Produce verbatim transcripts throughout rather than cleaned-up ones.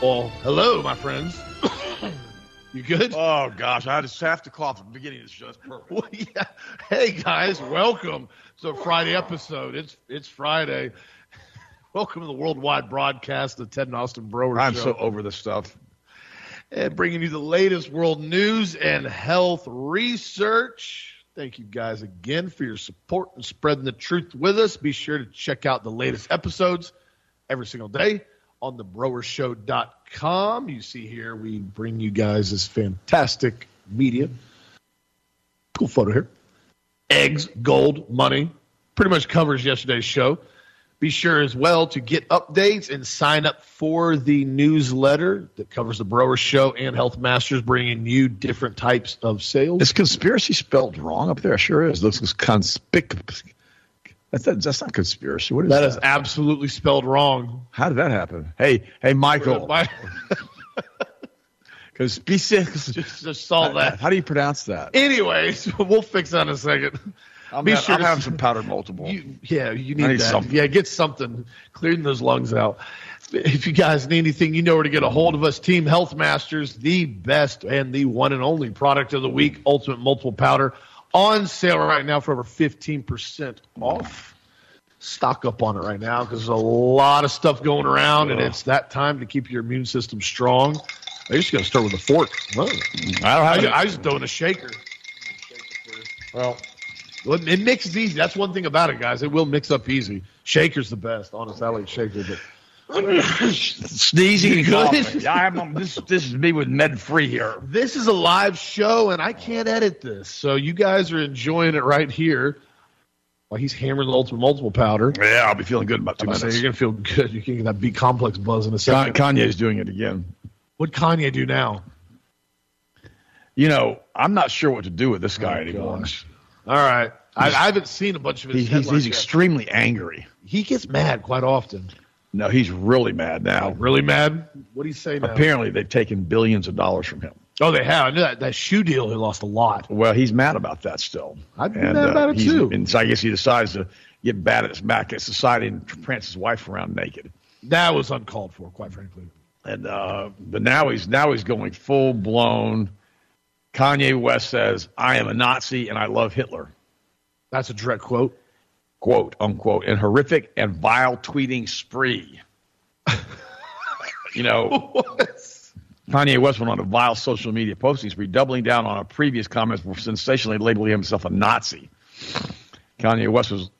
Well, hello, my friends. You good? Oh, gosh. I just have to cough at the beginning of the show. That's perfect. Well, yeah. Hey, guys. Welcome to a Friday episode. It's it's Friday. Welcome to the worldwide broadcast of the Ted and Austin Brower I'm Show. so over this stuff. And bringing you the latest world news and health research. Thank you guys again for your support and spreading the truth with us. Be sure to check out the latest episodes every single day on the brower show dot com. You see here, we bring you guys this fantastic media. Cool photo here. Eggs, gold, money. Pretty much covers yesterday's show. Be sure as well to get updates and sign up for the newsletter that covers the Brower Show and Health Masters, bringing you different types of sales. Is conspiracy spelled wrong up there? Sure is. Looks conspicuous. That's, that's not conspiracy. What is that? That is absolutely spelled wrong. How did that happen? Hey, hey, Michael. Conspiracy. just, just saw that. How do you pronounce that? Anyways, we'll fix that in a second. I'm, Be ha- sure I'm to, having some powdered multiple. You, yeah, you need, I need that. something. Yeah, get something. Clearing those lungs out. If you guys need anything, you know where to get a hold of us. Team Health Masters, the best and the one and only product of the week, Ultimate Multiple Powder, on sale right now for over fifteen percent off. Stock up on it right now because there's a lot of stuff going around, and it's that time to keep your immune system strong. I just got to start with a fork. Whoa. I don't have I, I just throw in a shaker. Well, Well, it mixes easy. That's one thing about it, guys. It will mix up easy. Shaker's the best. Honestly, I like shaker. But sneezing and Good? coughing. Yeah, I'm, this, this is me with med-free here. this is a live show, and I can't edit this. So you guys are enjoying it right here while he's hammering the Ultimate Multiple Powder. Yeah, I'll be feeling good in about two I'm gonna minutes. say, you're going to feel good. You can get that B-complex buzz in a second. Kanye's doing it again. What'd Kanye do now? You know, I'm not sure what to do with this guy Oh, anymore. gosh. All right. I, I haven't seen a bunch of his He's, he's, headlines he's yet. extremely angry. He gets mad quite often. No, he's really mad now. Really mad? What do you say now? Apparently, they've taken billions of dollars from him. Oh, they have. I knew that. That shoe deal, he lost a lot. Well, he's mad about that still. I'd be mad about it, he's- too. And so I guess he decides to get bad at his back at society and prance his wife around naked. That was uncalled for, quite frankly. And uh, but now he's now he's going full blown. Kanye West says, "I am a Nazi and I love Hitler." That's a direct quote. Quote unquote, in horrific and vile tweeting spree. You know, Kanye West went on a vile social media posting spree, doubling down on a previous comments for sensationally labeling himself a Nazi. Kanye West was.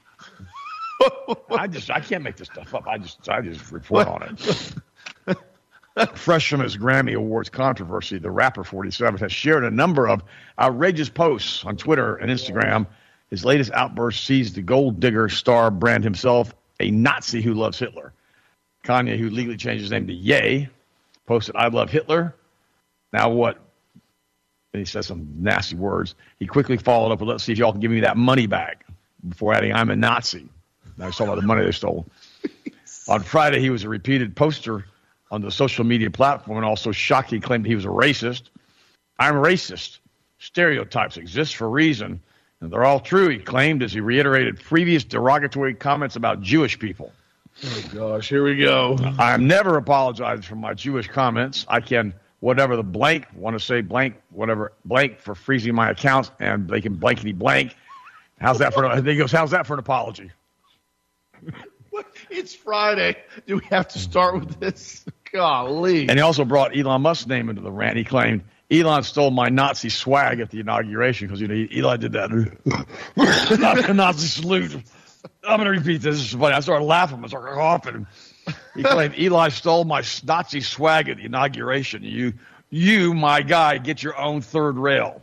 I just I can't make this stuff up. I just I just report on it. Fresh from his Grammy Awards controversy, the rapper forty-seven has shared a number of outrageous posts on Twitter and Instagram. His latest outburst sees the gold digger star brand himself a Nazi who loves Hitler. Kanye, who legally changed his name to Ye, posted, "I love Hitler. Now what?" And he says some nasty words. He quickly followed up with, "Let's see if y'all can give me that money back," before adding, "I'm a Nazi." Now he's talking about the money they stole. On Friday, he was a repeated poster on the social media platform and also shocked he claimed he was a racist. "I'm racist. Stereotypes exist for a reason, and they're all true," he claimed as he reiterated previous derogatory comments about Jewish people. Oh, gosh. Here we go. "I'm never apologized for my Jewish comments. I can, whatever the blank, want to say blank, whatever, blank for freezing my accounts, and they can blankety blank. How's that for, he goes, how's that for an apology?" What? It's Friday. Do we have to start with this? Golly. And he also brought Elon Musk's name into the rant. He claimed, "Elon stole my Nazi swag at the inauguration," because, you know, Elon did that Nazi salute. I'm going to repeat this. This is funny. I started laughing. I started coughing. He claimed, "Eli stole my Nazi swag at the inauguration. You, you, my guy, get your own third rail."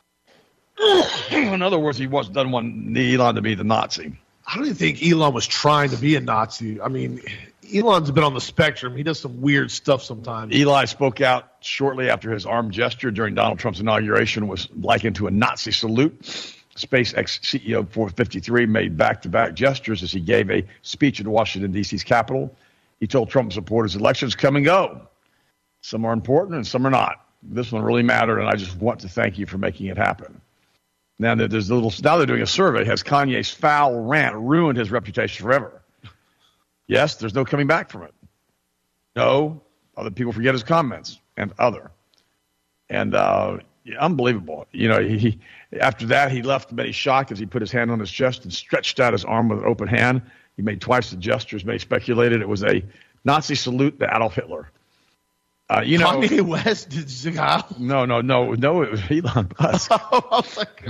In other words, he wasn't doesn't want Elon to be the Nazi. I don't even think Elon was trying to be a Nazi. I mean, Elon's been on the spectrum. He does some weird stuff sometimes. Eli spoke out shortly after his arm gesture during Donald Trump's inauguration was likened to a Nazi salute. SpaceX C E O four fifty-three made back-to-back gestures as he gave a speech in Washington, D C's Capitol. He told Trump supporters elections come and go. Some are important and some are not. This one really mattered, and I just want to thank you for making it happen. Now, there's a little, now they're doing a survey. Has Kanye's foul rant ruined his reputation forever? Yes, there's no coming back from it. No, Other people forget his comments and other. And uh, yeah, unbelievable. You know, he, he after that, he left many shocked as he put his hand on his chest and stretched out his arm with an open hand. He made twice the gestures. Many speculated it was a Nazi salute to Adolf Hitler. Uh, you know, Kanye West did Zigao. No, no, no, no. It was Elon Musk. I was like,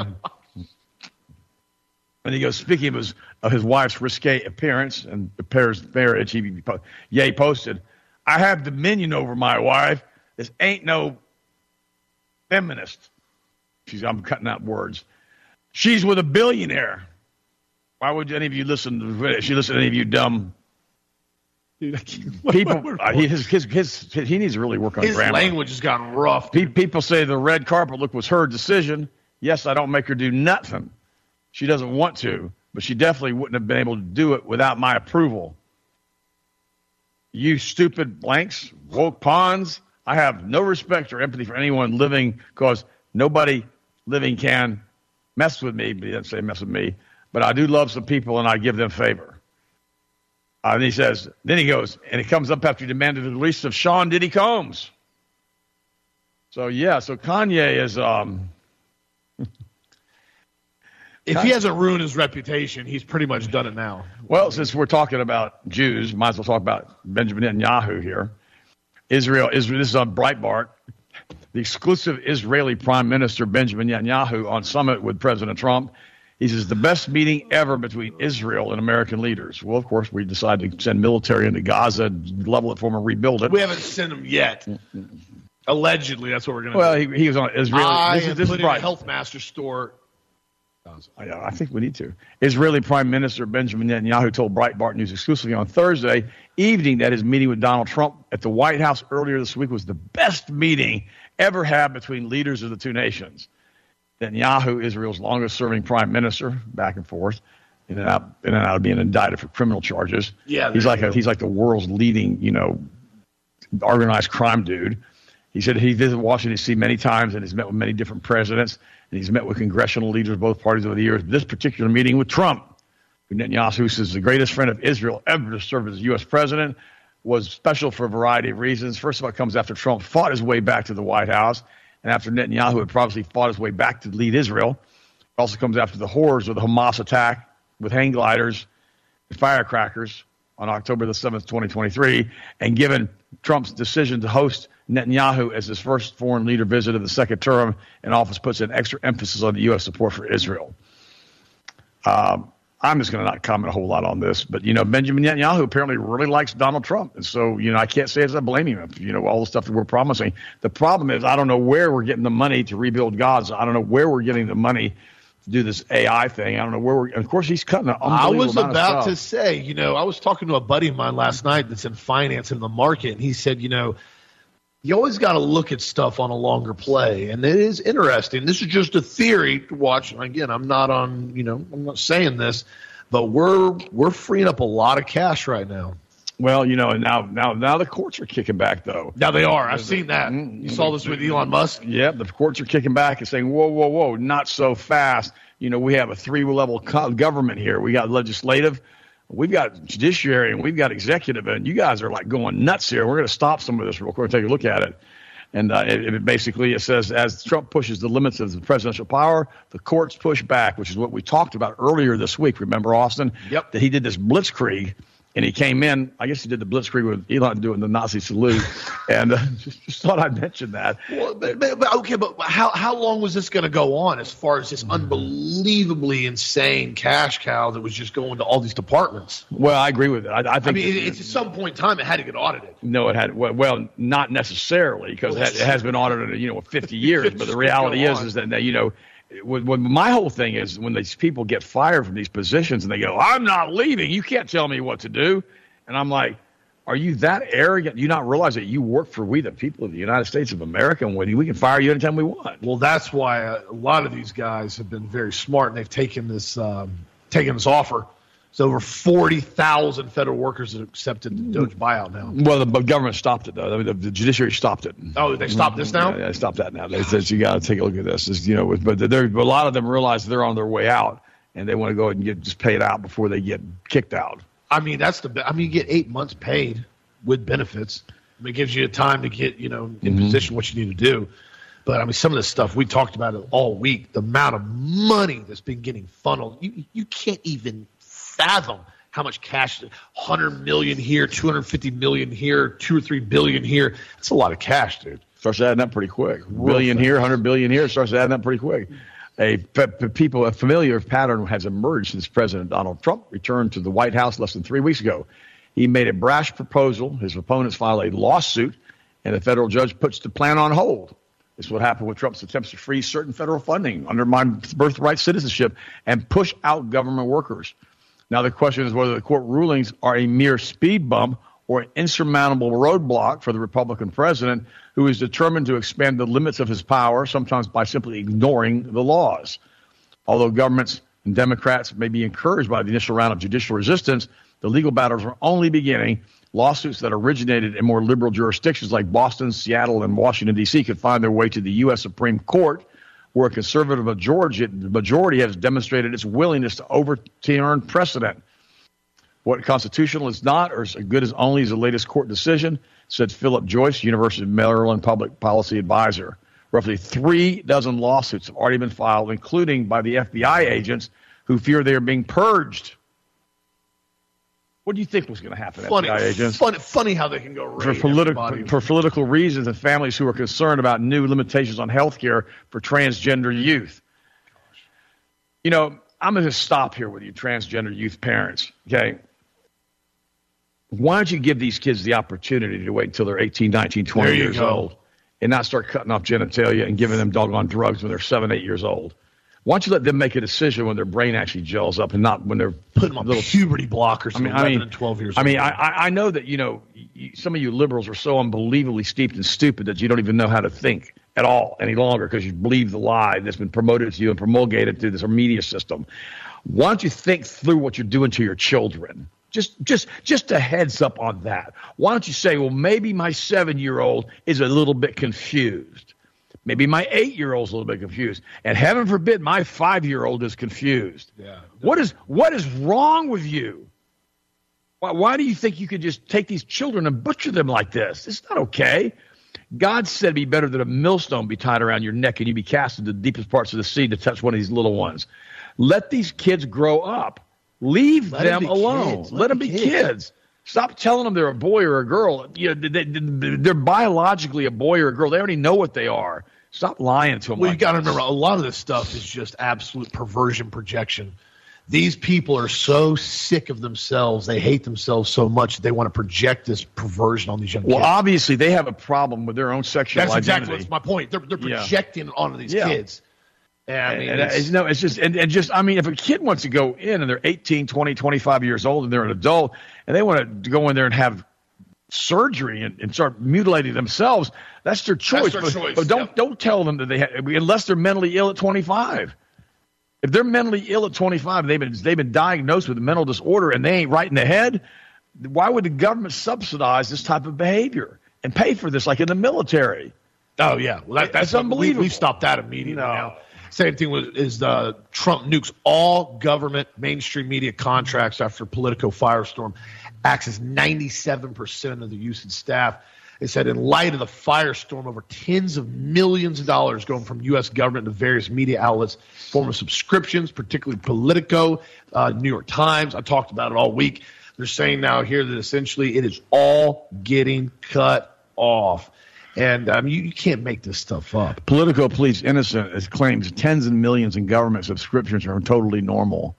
and he goes, speaking of his of his wife's risque appearance and the Paris marriage, he Ye posted, "I have dominion over my wife. This ain't no feminist." She's, I'm cutting out words. She's with a billionaire. Why would any of you listen to it? She listen to any of you dumb people? Uh, he, his, his, his, he needs to really work on his grammar. language has gotten rough. Pe- people say the red carpet look was her decision. Yes, I don't make her do nothing. She doesn't want to, but she definitely wouldn't have been able to do it without my approval. You stupid blanks, woke pawns. I have no respect or empathy for anyone living because nobody living can mess with me. But he doesn't say mess with me. But I do love some people, and I give them favor. Uh, and he says, then he goes, and it comes up after he demanded the release of Sean Diddy Combs. So, yeah, so Kanye is... Um, if Kanye, he hasn't ruined his reputation, he's pretty much done it now. Well, since we're talking about Jews, might as well talk about Benjamin Netanyahu here. Israel, Israel this is on Breitbart. The exclusive Israeli Prime Minister Benjamin Netanyahu on summit with President Trump. He says the best meeting ever between Israel and American leaders. Well, of course, we decided to send military into Gaza, level it for them, and rebuild it. We haven't sent them yet. Allegedly, that's what we're going to well, do. Well, he, he was on Israeli. I this am is, this putting is right. a Health Master store. I, I think we need to. Israeli Prime Minister Benjamin Netanyahu told Breitbart News exclusively on Thursday evening that his meeting with Donald Trump at the White House earlier this week was the best meeting ever had between leaders of the two nations. Netanyahu, Israel's longest-serving prime minister, back and forth, in and out, in and out of being indicted for criminal charges. Yeah, he's like a, he's like the world's leading, you know, organized crime dude. He said he visited Washington, D C many times and has met with many different presidents, and he's met with congressional leaders of both parties over the years. This particular meeting with Trump, who Netanyahu says the greatest friend of Israel ever to serve as U S president, was special for a variety of reasons. First of all, it comes after Trump fought his way back to the White House, and after Netanyahu had probably fought his way back to lead Israel. It also comes after the horrors of the Hamas attack with hang gliders and firecrackers on October the seventh, twenty twenty-three, and given Trump's decision to host Netanyahu as his first foreign leader visit of the second term in office puts an extra emphasis on the U S support for Israel. Um, I'm just going to not comment a whole lot on this, but, you know, Benjamin Netanyahu apparently really likes Donald Trump. And so, you know, I can't say as I'm blaming him, you know, all the stuff that we're promising. The problem is I don't know where we're getting the money to rebuild Gaza. I don't know where we're getting the money to do this A I thing. I don't know where we're – of course, he's cutting an unbelievable I was amount about of to say, you know, I was talking to a buddy of mine last night that's in finance in the market, and he said, you know, you always got to look at stuff on a longer play, and it is interesting. This is just a theory to watch. Again, I'm not on – you know, I'm not saying this – but we're we're freeing up a lot of cash right now. Well, you know, and now now now the courts are kicking back, though. Now they are. I've seen that. You saw this with Elon Musk? Yeah, the courts are kicking back and saying, whoa, whoa, whoa, not so fast. You know, we have a three-level government here. We got legislative, we've got judiciary, and we've got executive, and you guys are, like, going nuts here. We're going to stop some of this real quick. Take a look at it. And uh, it, it basically it says, as Trump pushes the limits of the presidential power, the courts push back, which is what we talked about earlier this week. Remember, Austin? Yep. That he did this blitzkrieg, and he came in. I guess he did the blitzkrieg with Elon doing the Nazi salute. and uh, just, just thought I'd mention that. Well, but, but, but, okay, but how, how long was this going to go on as far as this unbelievably insane cash cow that was just going to all these departments? Well, I agree with it. I, I think I mean, it, it's at some point in time it had to get audited. No, it had. Well, well not necessarily, because well, it, it has been audited, you know, fifty years. But the reality is, is that, you know, when, when my whole thing is when these people get fired from these positions and they go, I'm not leaving. You can't tell me what to do. And I'm like, are you that arrogant? Do you not realize that you work for we, the people of the United States of America, and we can fire you anytime we want? Well, that's why a lot of these guys have been very smart, and they've taken this, um, taken this offer. So over forty thousand federal workers have accepted the Doge buyout now. Well, the government stopped it, though. I mean, the, the judiciary stopped it. Oh, they stopped this now? Yeah, yeah they stopped that now. They said, you got to take a look at this. It's, you know, but there, a lot of them realize they're on their way out, and they want to go ahead and get just paid out before they get kicked out. I mean, that's the. I mean, you get eight months paid with benefits. It gives you time to get, you know, in Mm-hmm. position what you need to do. But, I mean, some of this stuff, we talked about it all week, the amount of money that's been getting funneled. You, you can't even fathom how much cash, one hundred million dollars here, two hundred fifty million dollars here, two or three billion dollars here. That's a lot of cash, dude. Starts adding up pretty quick. Billion here, one hundred billion here, starts adding up pretty quick. A p- p- people a familiar pattern has emerged since President Donald Trump returned to the White House less than three weeks ago. He made a brash proposal. His opponents filed a lawsuit, and the federal judge puts the plan on hold. This is what happened with Trump's attempts to freeze certain federal funding, undermine birthright citizenship, and push out government workers. Now the question is whether the court rulings are a mere speed bump or an insurmountable roadblock for the Republican president, who is determined to expand the limits of his power, sometimes by simply ignoring the laws. Although governments and Democrats may be encouraged by the initial round of judicial resistance, the legal battles are only beginning. Lawsuits that originated in more liberal jurisdictions like Boston, Seattle, and Washington, D C could find their way to the U S Supreme Court, where a conservative majority, majority has demonstrated its willingness to overturn precedent. What constitutional is not, or as good as only as the latest court decision, said Philip Joyce, University of Maryland public policy advisor. Roughly three dozen lawsuits have already been filed, including by the F B I agents who fear they are being purged. What do you think was going to happen, Funny, F B I agents? funny, funny how they can go For, raid politi- everybody. for political reasons, and families who are concerned about new limitations on health care for transgender youth. You know, I'm going to stop here with you, transgender youth parents, okay? Why don't you give these kids the opportunity to wait until they're eighteen, nineteen, twenty There you years go. old and not start cutting off genitalia and giving them doggone drugs when they're seven, eight years old? Why don't you let them make a decision when their brain actually gels up and not when they're Put them on little puberty blockers I mean, at eleven I mean, and twelve years I old. mean, I, I I know that, you know, you, some of you liberals are so unbelievably steeped and stupid that you don't even know how to think at all any longer because you believe the lie that's been promoted to you and promulgated through this media system. Why don't you think through what you're doing to your children? Just, just, just a heads up on that. Why don't you say, well, maybe my seven-year-old is a little bit confused. Maybe my eight-year-old's a little bit confused. And heaven forbid my five-year-old is confused. Yeah. What is what is wrong with you? Why, why do you think you could just take these children and butcher them like this? It's not okay. God said it'd be better that a millstone be tied around your neck and you be cast into the deepest parts of the sea to touch one of these little ones. Let these kids grow up. Leave Let them them be alone. kids. Let, them be kids. kids. Stop telling them they're a boy or a girl. You know, they, they, they're biologically a boy or a girl. They already know what they are. Stop lying to them. Well, like you got to this. remember, a lot of this stuff is just absolute perversion projection. These people are so sick of themselves. They hate themselves so much that they want to project this perversion on these young Well, kids. obviously, they have a problem with their own sexual That's identity. exactly that's my point. They're, they're Yeah. projecting it onto these Yeah. kids. And, I mean, and, it's, it's, no, it's just, and, and just, I mean, if a kid wants to go in and they're eighteen, twenty, twenty-five years old and they're an adult and they want to go in there and have surgery and, and start mutilating themselves, that's their choice. their but, choice, but don't, yep. don't tell them that they have, unless they're mentally ill at twenty-five. If they're mentally ill at twenty-five, they've been, they've been diagnosed with a mental disorder and they ain't right in the head, why would the government subsidize this type of behavior and pay for this like in the military? oh, yeah. Well, that, that's It's unbelievable. We, we've stopped that immediately No. now. Same thing with is uh, Trump nukes all government mainstream media contracts after Politico firestorm. Access ninety-seven percent of the usage staff. They said in light of the firestorm, over tens of millions of dollars going from U S government to various media outlets, form of subscriptions, particularly Politico, uh, New York Times. I talked about it all week. They're saying now here that essentially it is all getting cut off. And um, you, you can't make this stuff up. Politico pleads innocent as claims tens of millions in government subscriptions are totally normal.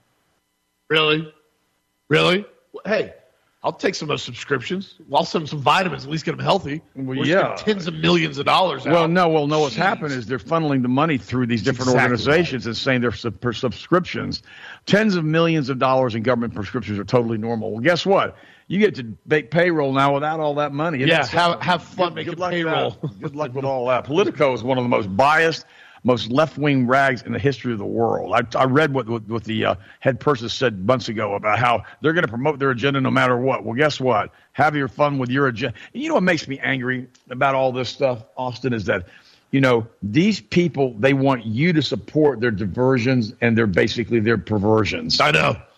Really? Really? Well, hey, I'll take some of those subscriptions. I'll send them some vitamins, at least get them healthy. Well, We're yeah. spending tens of millions of dollars out. Well, no, well, no. What's Jeez. happened is they're funneling the money through these different exactly organizations and saying they're sub- per subscriptions. Tens of millions of dollars in government prescriptions are totally normal. Well, guess what? You get to make payroll now without all that money. Isn't Yeah, that have, something? have fun Good- making good luck payroll. with that. Good luck with all that. Politico is one of the most biased, most left-wing rags in the history of the world. I, I read what, what, what the uh, head person said months ago about how they're going to promote their agenda no matter what. Well, guess what? Have your fun with your agenda. You know what makes me angry about all this stuff, Austin, is that, you know, these people, they want you to support their diversions and their basically their perversions. I know.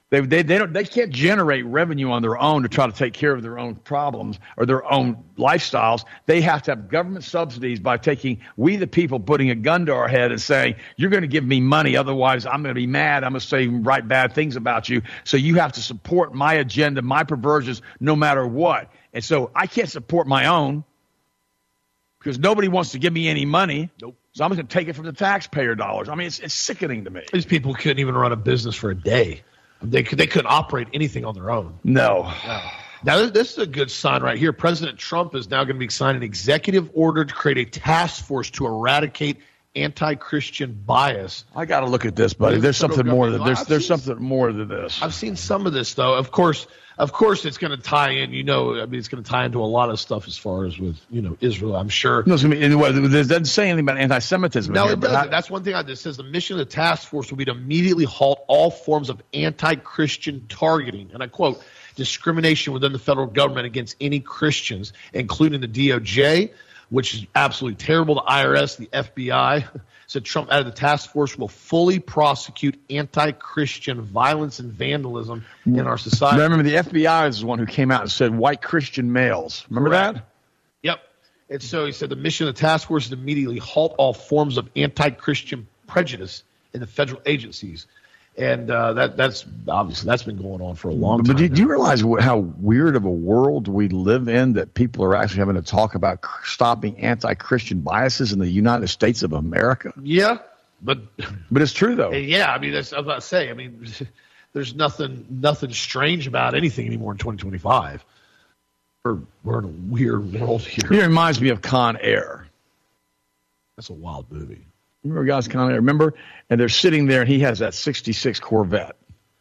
They, they they don't they can't generate revenue on their own to try to take care of their own problems or their own lifestyles. They have to have government subsidies by taking we the people putting a gun to our head and saying you're going to give me money, otherwise I'm going to be mad. I'm going to say write bad things about you. So you have to support my agenda, my perversions, no matter what. And so I can't support my own because nobody wants to give me any money. Nope. So I'm going to take it from the taxpayer dollars. I mean, it's it's sickening to me. These people couldn't even run a business for a day. They could, they couldn't operate anything on their own. No. no. Now, this is a good sign right here. President Trump is now going to be signing an executive order to create a task force to eradicate anti-Christian bias. I got to look at this, buddy. There's something more than there's there's something more than this. I've seen some of this, though. Of course, of course, it's going to tie in. You know, I mean, it's going to tie into a lot of stuff as far as with you know Israel. I'm sure. No, it's gonna be, it doesn't say anything about anti-Semitism. No, here, it doesn't. I, That's one thing I just says. The mission of the task force will be to immediately halt all forms of anti-Christian targeting, and I quote, discrimination within the federal government against any Christians, including the D O J, which is absolutely terrible. The I R S, the F B I. Said Trump added the task force will fully prosecute anti-Christian violence and vandalism in our society. Remember, the F B I is the one who came out and said white Christian males. Remember Correct. that? Yep. And so he said the mission of the task force is to immediately halt all forms of anti-Christian prejudice in the federal agencies. And uh, that that's obviously that's been going on for a long time. But do, do you realize how weird of a world we live in that people are actually having to talk about stopping anti-Christian biases in the United States of America? Yeah, but but it's true though. Yeah, I mean, that's, I was about to say. I mean, there's nothing nothing strange about anything anymore in twenty twenty-five. We're we're in a weird world here. It reminds me of Con Air. That's a wild movie. Remember guys Con Air? Remember? And they're sitting there, and he has that sixty-six Corvette.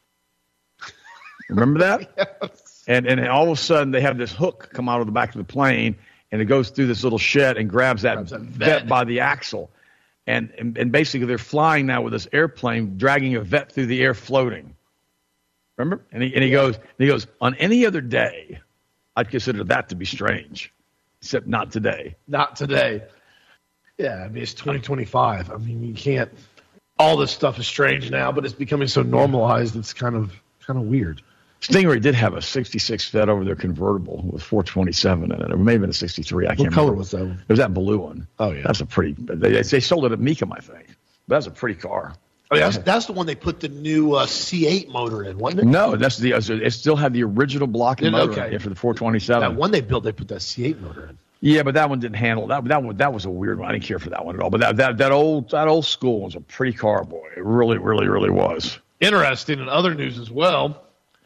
Remember that? Yes. And and all of a sudden, they have this hook come out of the back of the plane, and it goes through this little shed and grabs that, grabs that vet by the axle. And, and and basically, they're flying now with this airplane, dragging a vet through the air, floating. Remember? And he and he yeah. goes, and he goes, on any other day, I'd consider that to be strange, except not today. Not today. Yeah, I mean, it's twenty twenty-five. I mean, you can't. All this stuff is strange now, but it's becoming so normalized. It's kind of kind of weird. Stingray did have a sixty-six Vet over their convertible with four twenty-seven in it. It may have been a sixty-three. I can't remember. What color was that one? It was that blue one. Oh yeah, that's a pretty. They, they sold it at Mecum, I think. But that's a pretty car. Oh yeah, that's, that's the one they put the new uh, C eight motor in, wasn't it? No, that's the. It still had the original blocking Did, motor okay. in for the four twenty-seven. That one they built, they put that C eight motor in. Yeah, but that one didn't handle that. That one, that was a weird one. I didn't care for that one at all. But that that that old that old school was a pretty car, boy. It really, really, really was. Interesting. In other news as well,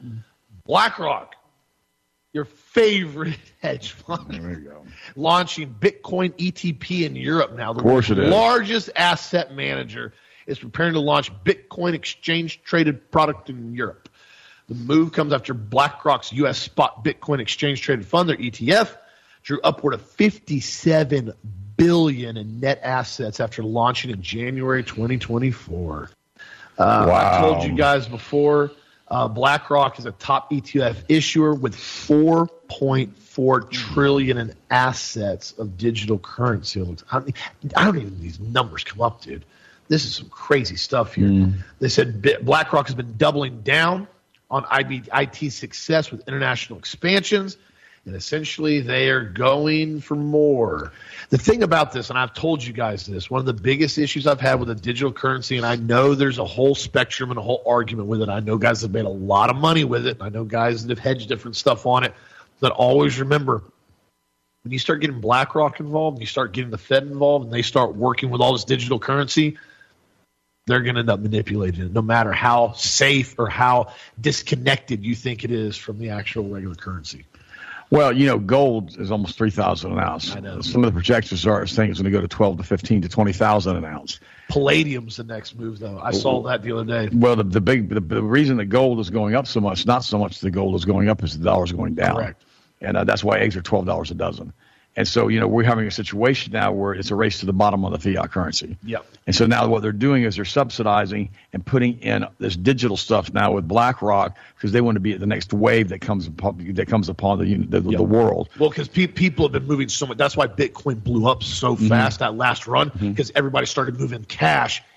BlackRock, your favorite hedge fund, there you go, launching Bitcoin E T P in Europe now. The of course it is. Largest asset manager is preparing to launch Bitcoin exchange traded product in Europe. The move comes after BlackRock's U S spot Bitcoin exchange traded fund, their E T F, drew upward of fifty-seven billion dollars in net assets after launching in January twenty twenty-four. Uh, wow. I told you guys before, uh, BlackRock is a top E T F issuer with four point four trillion dollars in assets of digital currency. I don't, I don't even these numbers come up, dude. This is some crazy stuff here. Mm. They said BlackRock has been doubling down on I T success with international expansions. And essentially, they are going for more. The thing about this, and I've told you guys this, one of the biggest issues I've had with a digital currency, and I know there's a whole spectrum and a whole argument with it. I know guys have made a lot of money with it. I know guys that have hedged different stuff on it. But always remember, when you start getting BlackRock involved, you start getting the Fed involved, and they start working with all this digital currency, they're going to end up manipulating it, no matter how safe or how disconnected you think it is from the actual regular currency. Well, you know, gold is almost three thousand an ounce. I know. Some of the projections are saying it's going to go to twelve to fifteen to twenty thousand an ounce. Palladium's the next move, though. I saw that the other day. Well, the, the big the, the reason that gold is going up so much, not so much the gold is going up, is the dollar's going down. Correct. And uh, that's why eggs are twelve dollars a dozen. And so, you know, we're having a situation now where it's a race to the bottom of the fiat currency. Yep. And so now what they're doing is they're subsidizing and putting in this digital stuff now with BlackRock because they want to be at the next wave that comes upon, that comes upon the the, yep. the world. Well, because pe- people have been moving so much. That's why Bitcoin blew up so fast mm-hmm. that last run because mm-hmm. everybody started moving cash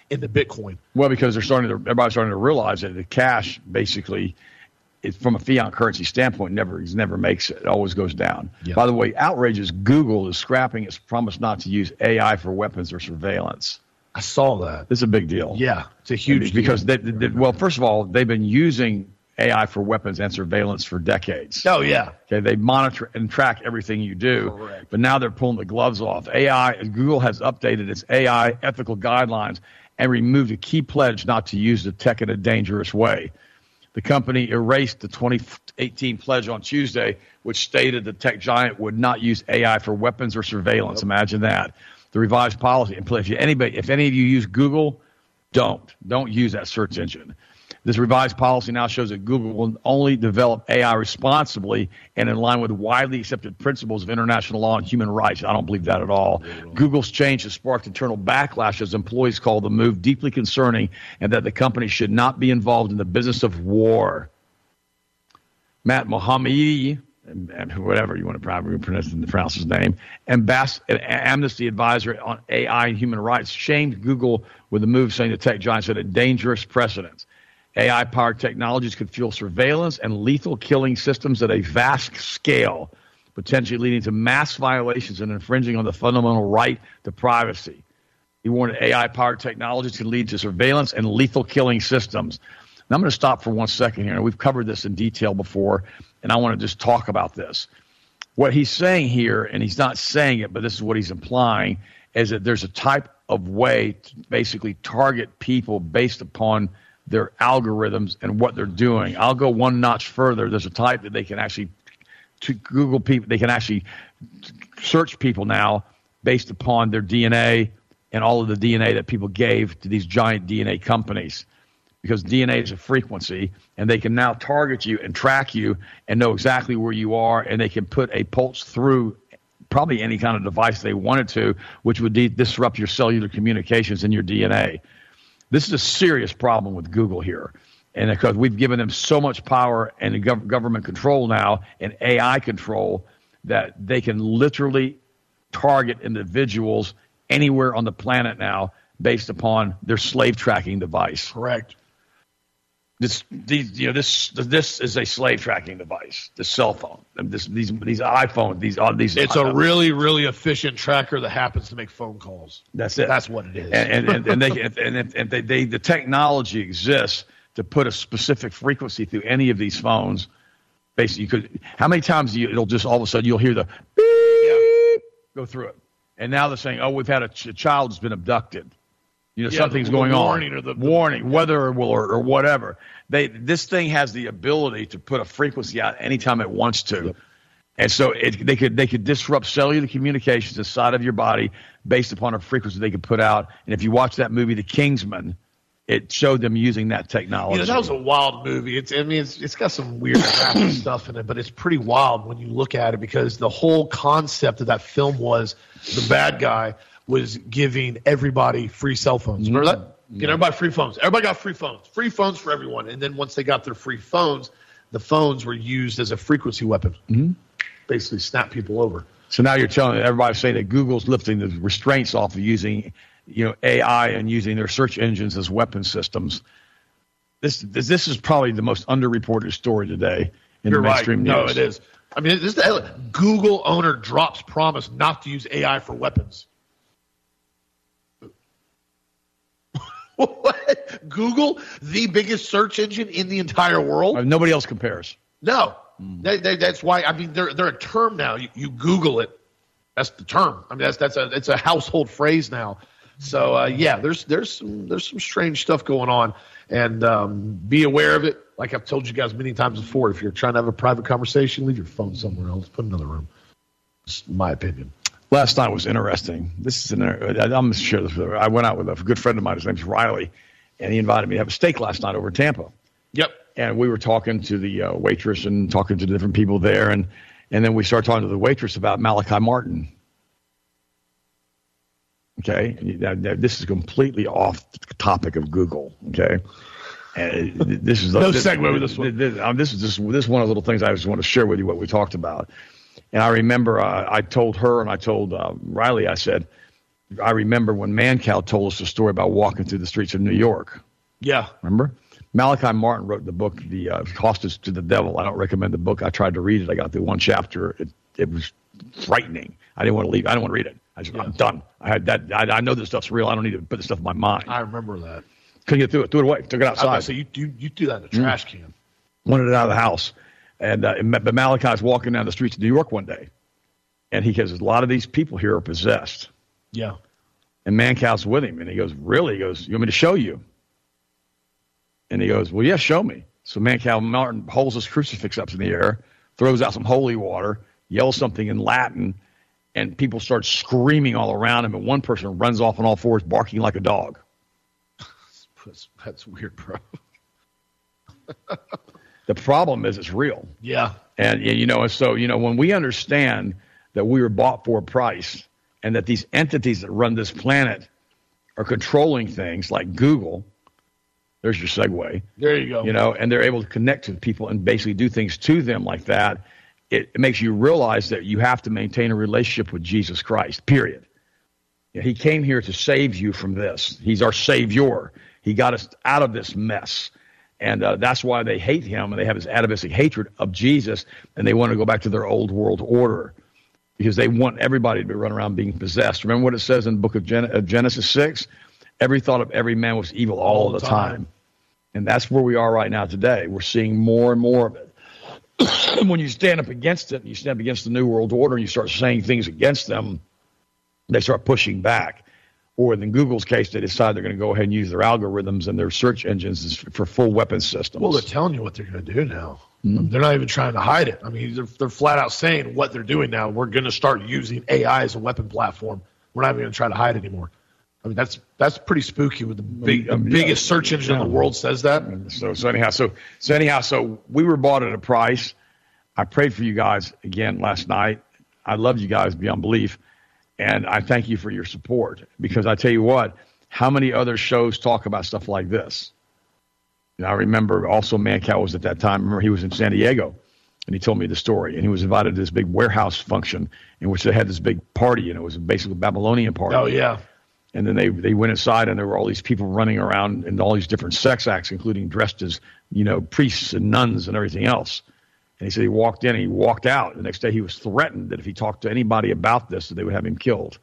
in the Bitcoin. Well, because they're starting to, everybody's starting to realize that the cash basically, it, from a fiat currency standpoint, never never makes it. It always goes down. Yeah. By the way, outrage is Google is scrapping its promise not to use A I for weapons or surveillance. I saw that. This is a big deal. Yeah, it's a huge because deal. Because, they, they, well, first of all, they've been using A I for weapons and surveillance for decades. Oh, yeah. Okay, they monitor and track everything you do. Correct. But now they're pulling the gloves off. A I, Google has updated its A I ethical guidelines and removed a key pledge not to use the tech in a dangerous way. The company erased the twenty eighteen pledge on Tuesday, which stated the tech giant would not use A I for weapons or surveillance. Yep. Imagine that. The revised policy in place. If anybody, if any of you use Google, don't. Don't use that search engine. This revised policy now shows that Google will only develop A I responsibly and in line with widely accepted principles of international law and human rights. I don't believe that at all. Google's change has sparked internal backlash as employees call the move deeply concerning and that the company should not be involved in the business of war. Matt Mohammadi, whatever you want to probably pronounce his name, Ambass- Amnesty advisor on A I and human rights, shamed Google with the move, saying the tech giant set a dangerous precedent. A I-powered technologies could fuel surveillance and lethal killing systems at a vast scale, potentially leading to mass violations and infringing on the fundamental right to privacy. He warned that A I-powered technologies could lead to surveillance and lethal killing systems. Now, I'm going to stop for one second here. We've covered this in detail before, and I want to just talk about this. What he's saying here, and he's not saying it, but this is what he's implying, is that there's a type of way to basically target people based upon their algorithms and what they're doing. I'll go one notch further. There's a type that they can actually, to Google people, they can actually search people now based upon their D N A and all of the D N A that people gave to these giant D N A companies. Because D N A is a frequency, and they can now target you and track you and know exactly where you are, and they can put a pulse through probably any kind of device they wanted to, which would de- disrupt your cellular communications and your D N A. This is a serious problem with Google here, and because we've given them so much power and gov- government control now and A I control that they can literally target individuals anywhere on the planet now based upon their slave tracking device. Correct. This, these, you know, this, this is a slave tracking device. The cell phone, this, these, these iPhones, these, all these. It's a really, really efficient tracker that happens to make phone calls. That's it. That's what it is. And and, and they and, and they, they the technology exists to put a specific frequency through any of these phones. Basically, you could. How many times you, it'll just all of a sudden you'll hear the beep go through it, and now they're saying, "Oh, we've had a, ch- a child that's been abducted." You know, yeah, something's the, going the warning on. Or the, the warning, weather or, or, or whatever. They this thing has the ability to put a frequency out anytime it wants to, yep. And so it, they could they could disrupt cellular communications inside of your body based upon a frequency they could put out. And if you watch that movie, The Kingsman, it showed them using that technology. You know, that was a wild movie. It's I mean, it's it's got some weird graphic stuff in it, but it's pretty wild when you look at it because the whole concept of that film was the bad guy was giving everybody free cell phones. Remember that? Mm-hmm. Getting everybody free phones. Everybody got free phones. Free phones for everyone. And then once they got their free phones, the phones were used as a frequency weapon. Mm-hmm. Basically snap people over. So now you're telling everybody saying that Google's lifting the restraints off of using, you know, A I and using their search engines as weapon systems. This this is probably the most underreported story today in You're the mainstream right. news. No, it is. I mean, this is the, Google owner drops promise not to use A I for weapons. What? Google, the biggest search engine in the entire world? Uh, nobody else compares. No. Mm. They, they, that's why, I mean, they're, they're a term now. You, you Google it. That's the term. I mean, that's, that's a, it's a household phrase now. So, uh, yeah, there's, there's some, there's some strange stuff going on. And um, be aware of it. Like I've told you guys many times before, if you're trying to have a private conversation, leave your phone somewhere else. Put it in another room. It's my opinion. Last night was interesting. This is an, I'm sure this. I went out with a good friend of mine. His name's Riley, and he invited me to have a steak last night over in Tampa. Yep. And we were talking to the uh, waitress and talking to the different people there, and and then we started talking to the waitress about Malachi Martin. Okay, now, now, this is completely off the topic of Google. Okay, and this is no this, segue with this one. This, this, this is just this is one of the little things I just want to share with you what we talked about. And I remember uh, I told her and I told uh, Riley, I said, I remember when Mancow told us the story about walking through the streets of New York. Yeah. Remember? Malachi Martin wrote the book, The uh, Hostage to the Devil. I don't recommend the book. I tried to read it. I got through one chapter. It, it was frightening. I didn't want to leave. I didn't want to read it. I just, yeah. I'm done. I had that. I, I know this stuff's real. I don't need to put this stuff in my mind. I remember that. Couldn't get through it. Threw it away. Took it outside. So you you you do that in a trash mm. can. Wanted it out of the house. And uh, but Malachi's walking down the streets of New York one day, and he says, a lot of these people here are possessed. Yeah. And Mancow's with him, and he goes, really? He goes, you want me to show you? And he goes, well, yeah, show me. So Mancow Martin holds his crucifix up in the air, throws out some holy water, yells something in Latin, and people start screaming all around him, and one person runs off on all fours barking like a dog. That's, that's weird, bro. The problem is it's real. Yeah. And, you know, and so, you know, when we understand that we were bought for a price and that these entities that run this planet are controlling things like Google, there's your segue. There you go. You know, and they're able to connect to people and basically do things to them like that. It, it makes you realize that you have to maintain a relationship with Jesus Christ, period. You know, he came here to save you from this. He's our Savior. He got us out of this mess. And uh, that's why they hate him, and they have this atavistic hatred of Jesus, and they want to go back to their old world order because they want everybody to be running around being possessed. Remember what it says in the book of Gen- uh, Genesis six? Every thought of every man was evil all, all the time. time. And that's where we are right now today. We're seeing more and more of it. When you stand up against it, you stand up against the New World Order, and you start saying things against them, they start pushing back. Or in Google's case, they decide they're going to go ahead and use their algorithms and their search engines for full weapon systems. Well, they're telling you what they're going to do now. Mm-hmm. They're not even trying to hide it. I mean, they're, they're flat out saying what they're doing now. We're going to start using A I as a weapon platform. We're not even going to try to hide it anymore. I mean, that's that's pretty spooky. With the big, um, biggest yeah, search engine yeah. in the world says that. So, so anyhow, so so anyhow, so we were bought at a price. I prayed for you guys again last night. I love you guys beyond belief, and I thank you for your support because I tell you what, how many other shows talk about stuff like this? You know, I remember also Mancow was at that time. Remember, he was in San Diego, and he told me the story, and he was invited to this big warehouse function in which they had this big party, and it was basically a Babylonian party. Oh yeah. And then they, they went inside, and there were all these people running around in all these different sex acts, including dressed as, you know, priests and nuns and everything else. And he said he walked in and he walked out. The next day he was threatened that if he talked to anybody about this, that they would have him killed.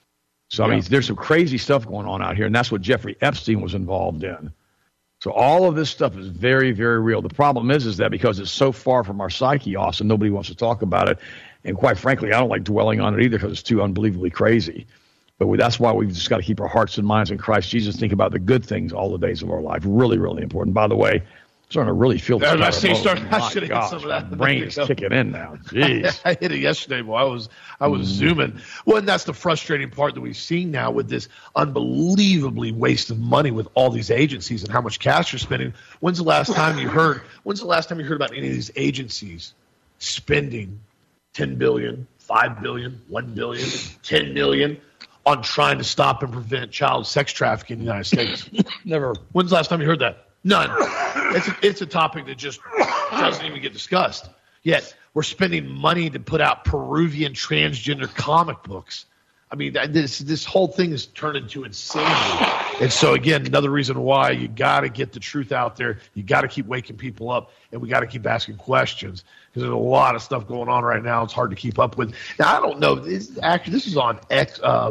So, yeah. I mean, there's some crazy stuff going on out here, and that's what Jeffrey Epstein was involved in. So all of this stuff is very, very real. The problem is, is that because it's so far from our psyche, Austin, nobody wants to talk about it. And quite frankly, I don't like dwelling on it either because it's too unbelievably crazy. But we, that's why we've just got to keep our hearts and minds in Christ Jesus, think about the good things all the days of our life. Really, really important. By the way, I'm starting to really feel this. I, I, started, I should have hit some of that. My brain is kicking in now. Jeez. I, I hit it yesterday, boy. I was, I was mm. zooming. Well, and that's the frustrating part that we've seen now with this unbelievably waste of money with all these agencies and how much cash you're spending. When's the last time you heard, when's the last time you heard about any of these agencies spending ten billion dollars, five billion dollars, one billion dollars, ten million dollars on trying to stop and prevent child sex trafficking in the United States? Never. When's the last time you heard that? None. It's a, it's a topic that just doesn't even get discussed. Yet we're spending money to put out Peruvian transgender comic books. I mean, this this whole thing has turned into insanity. And so, again, another reason why you got to get the truth out there. You got to keep waking people up, and we got to keep asking questions because there's a lot of stuff going on right now. It's hard to keep up with. Now, I don't know. This, actually, this is on X, uh,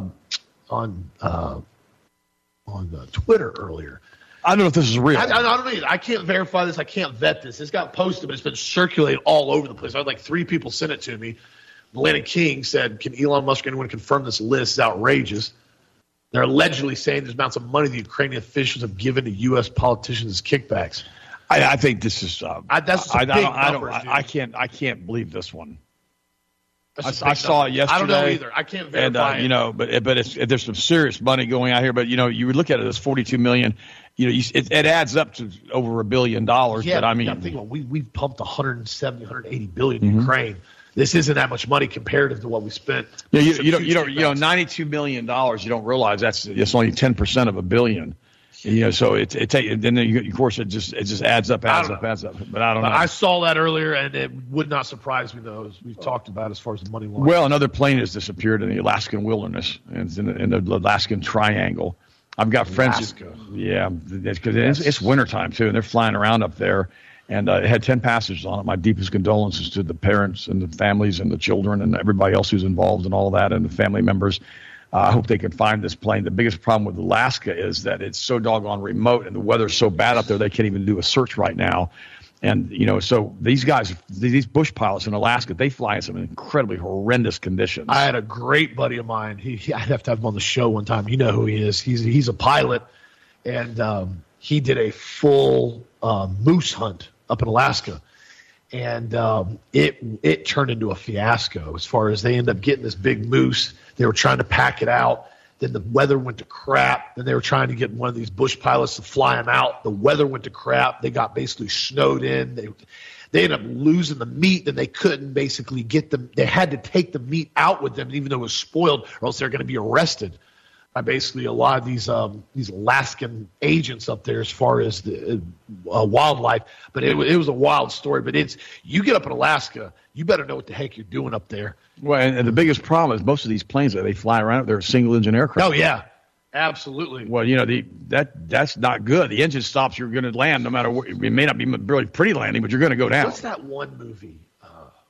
on uh, on uh, Twitter earlier. I don't know if this is real. I, I, I don't either. I can't verify this. I can't vet this. It's got posted, but it's been circulated all over the place. I had like three people sent it to me. Melania King said, can Elon Musk or anyone confirm this list is outrageous? They're allegedly saying there's amounts of money the Ukrainian officials have given to U S politicians as kickbacks. I, I think this is. Uh, I, that's I, big I, don't, I, numbers, don't, I, I can't. I can't believe this one. I, I saw it yesterday. I don't know either. I can't verify and, uh, it. You know, but but it's, there's some serious money going out here. But you know, you would look at it as forty-two million. You know, you, it, it adds up to over a billion dollars. Yeah, but I mean, yeah, think about it. we we've pumped one hundred seventy, one hundred eighty billion in mm-hmm. Ukraine. This isn't that much money comparative to what we spent. Yeah, you, you don't, you don't, you know, ninety-two million dollars. You don't realize that's it's only ten percent of a billion. You know, so it it take then you, of course it just it just adds up, adds up, adds up. But I don't know. I saw that earlier, and it would not surprise me though, as we've talked about as far as the money line. Well, another plane has disappeared in the Alaskan wilderness, and it's in the, in the Alaskan Triangle. I've got friends. Alaska. Yeah, because it's, it's, it's wintertime too, and they're flying around up there. And uh, it had ten passengers on it. My deepest condolences to the parents and the families and the children and everybody else who's involved in all that, and the family members. Uh, I hope they can find this plane. The biggest problem with Alaska is that it's so doggone remote and the weather's so bad up there they can't even do a search right now. And, you know, so these guys, these bush pilots in Alaska, they fly in some incredibly horrendous conditions. I had a great buddy of mine. He, he I'd have to have him on the show one time. You know who he is. He's he's a pilot, and um, he did a full uh, moose hunt up in Alaska. And um, it it turned into a fiasco as far as they ended up getting this big moose. They were trying to pack it out. Then the weather went to crap. Then they were trying to get one of these bush pilots to fly them out. The weather went to crap. They got basically snowed in. They they ended up losing the meat. Then they couldn't basically get them. They had to take the meat out with them, even though it was spoiled, or else they're going to be arrested by basically a lot of these um, these Alaskan agents up there as far as the uh, wildlife. But it, it was a wild story. But it's you get up in Alaska, you better know what the heck you're doing up there. Well, and, and the biggest problem is most of these planes that they fly around, they're single engine aircraft. Oh yeah, absolutely. Well, you know the that that's not good. The engine stops, you're going to land no matter what. It may not be really pretty landing, but you're going to go down. What's that one movie? Uh,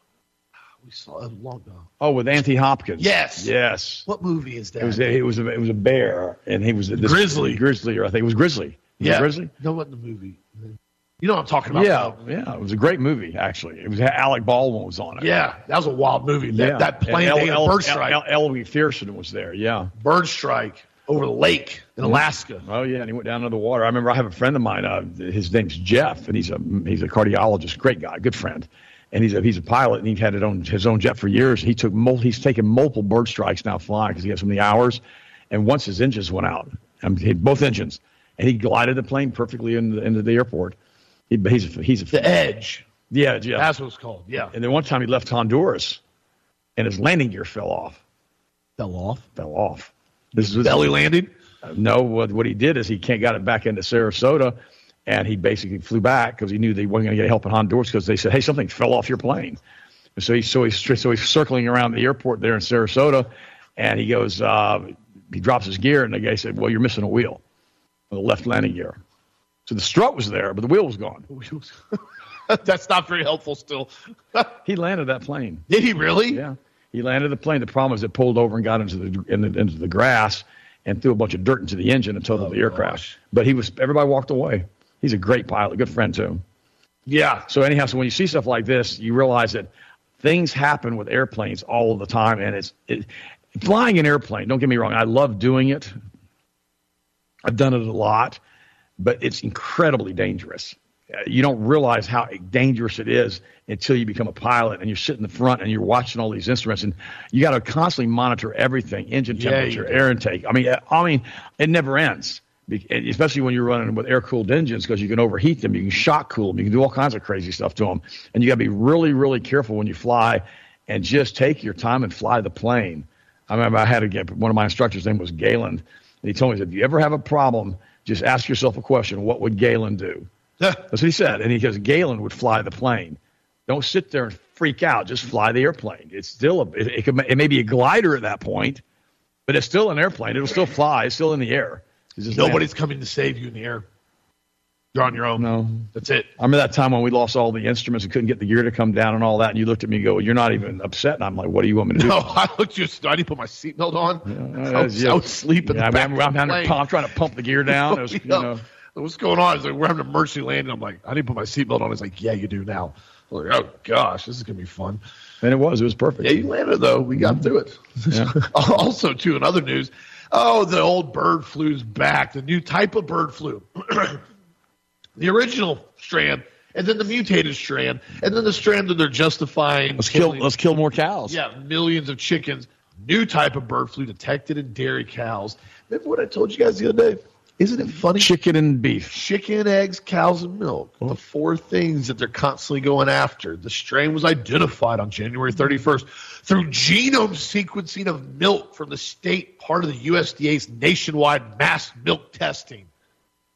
we saw a long ago. Oh, with Anthony Hopkins. Yes. Yes. What movie is that? It was a, it was a, it was a bear, and he was a, this, Grizzly. Grizzly, or I think it was Grizzly. Was yeah. it Grizzly? No, what the movie? You know what I'm talking about? Yeah, yeah. It was a great movie, actually. It was Alec Baldwin was on it. Yeah, that was a wild movie. That, yeah. that plane, El, they had a El, bird strike. El, El, El McPherson was there. Yeah. Bird strike over the lake in Alaska. Oh yeah, and he went down into the water. I remember I have a friend of mine. Uh, his name's Jeff, and he's a he's a cardiologist, great guy, good friend. And he's a he's a pilot, and he had it on his own jet for years. He took mul- he's taken multiple bird strikes now flying because he has so many hours. And once his engines went out, um, he had both engines, and he glided the plane perfectly into the, into the airport. He, he's a, he's a, the Edge. Yeah, yeah. That's what it's called. Yeah. And then one time he left Honduras, and his landing gear fell off. Fell off. Fell off. This was belly landing. Uh, no, what what he did is he can't got it back into Sarasota. And he basically flew back because he knew they weren't going to get help in Honduras because they said, "Hey, something fell off your plane." And so he's so he's so he's circling around the airport there in Sarasota, and he goes, uh, he drops his gear, and the guy said, "Well, you're missing a wheel, the left landing gear." So the strut was there, but the wheel was gone. That's not very helpful. Still, he landed that plane. Did he really? Yeah, he landed the plane. The problem is it pulled over and got into the, in the into the grass and threw a bunch of dirt into the engine and totaled oh, the aircraft. Gosh. But he was everybody walked away. He's a great pilot, good friend too. Yeah. So anyhow, so when you see stuff like this, you realize that things happen with airplanes all the time, and it's it, flying an airplane. Don't get me wrong, I love doing it. I've done it a lot, but it's incredibly dangerous. You don't realize how dangerous it is until you become a pilot and you're sitting in the front and you're watching all these instruments, and you got to constantly monitor everything: engine temperature, yeah, air intake. I mean, I mean, it never ends. Especially when you're running with air-cooled engines, because you can overheat them, you can shock cool them, you can do all kinds of crazy stuff to them, and you got to be really, really careful when you fly, and just take your time and fly the plane. I remember I had a one of my instructors' name was Galen, and he told me, if you ever have a problem, just ask yourself a question: what would Galen do? That's what he said, and he goes, Galen would fly the plane. Don't sit there and freak out; just fly the airplane. It's still a, it, it, could, it may be a glider at that point, but it's still an airplane. It'll still fly. It's still in the air. Nobody's coming to save you in the air. You're on your own. No. That's it. I remember that time when we lost all the instruments and couldn't get the gear to come down and all that, and you looked at me and go, "You're not even upset." And I'm like, "What do you want me to do?" No, I looked just. I didn't put my seatbelt on. Yeah, I, was, I was sleeping. Yeah, yeah, I'm, I'm, I'm, I'm trying to pump the gear down. It was, you know. What's going on? It's like, we're having an emergency landing. I'm like, I didn't put my seatbelt on. It's like, yeah, you do now. I'm like, oh gosh, this is gonna be fun. And it was. It was perfect. Yeah, you landed though. We got mm-hmm. through it. Yeah. Also, too, in other news. Oh, the old bird flu's back. The new type of bird flu. The original strand, and then the mutated strand, and then the strand that they're justifying. Let's kill. Let's kill more cows. Yeah, millions of chickens. New type of bird flu detected in dairy cows. Remember what I told you guys the other day? Isn't it funny? Chicken and beef. Chicken, eggs, cows, and milk. Oh. The four things that they're constantly going after. The strain was identified on January thirty-first through genome sequencing of milk from the state, part of the U S D A's nationwide mass milk testing.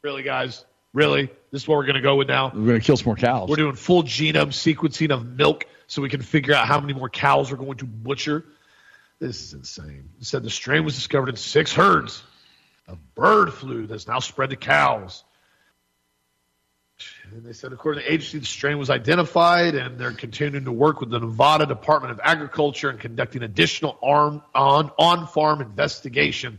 Really, guys? Really? This is what we're going to go with now? We're going to kill some more cows. We're doing full genome sequencing of milk so we can figure out how many more cows we're going to butcher. This is insane. It said the strain was discovered in six herds of bird flu that's now spread to cows. And they said, according to the agency, the strain was identified, and they're continuing to work with the Nevada Department of Agriculture and conducting additional arm, on, on-farm investigation.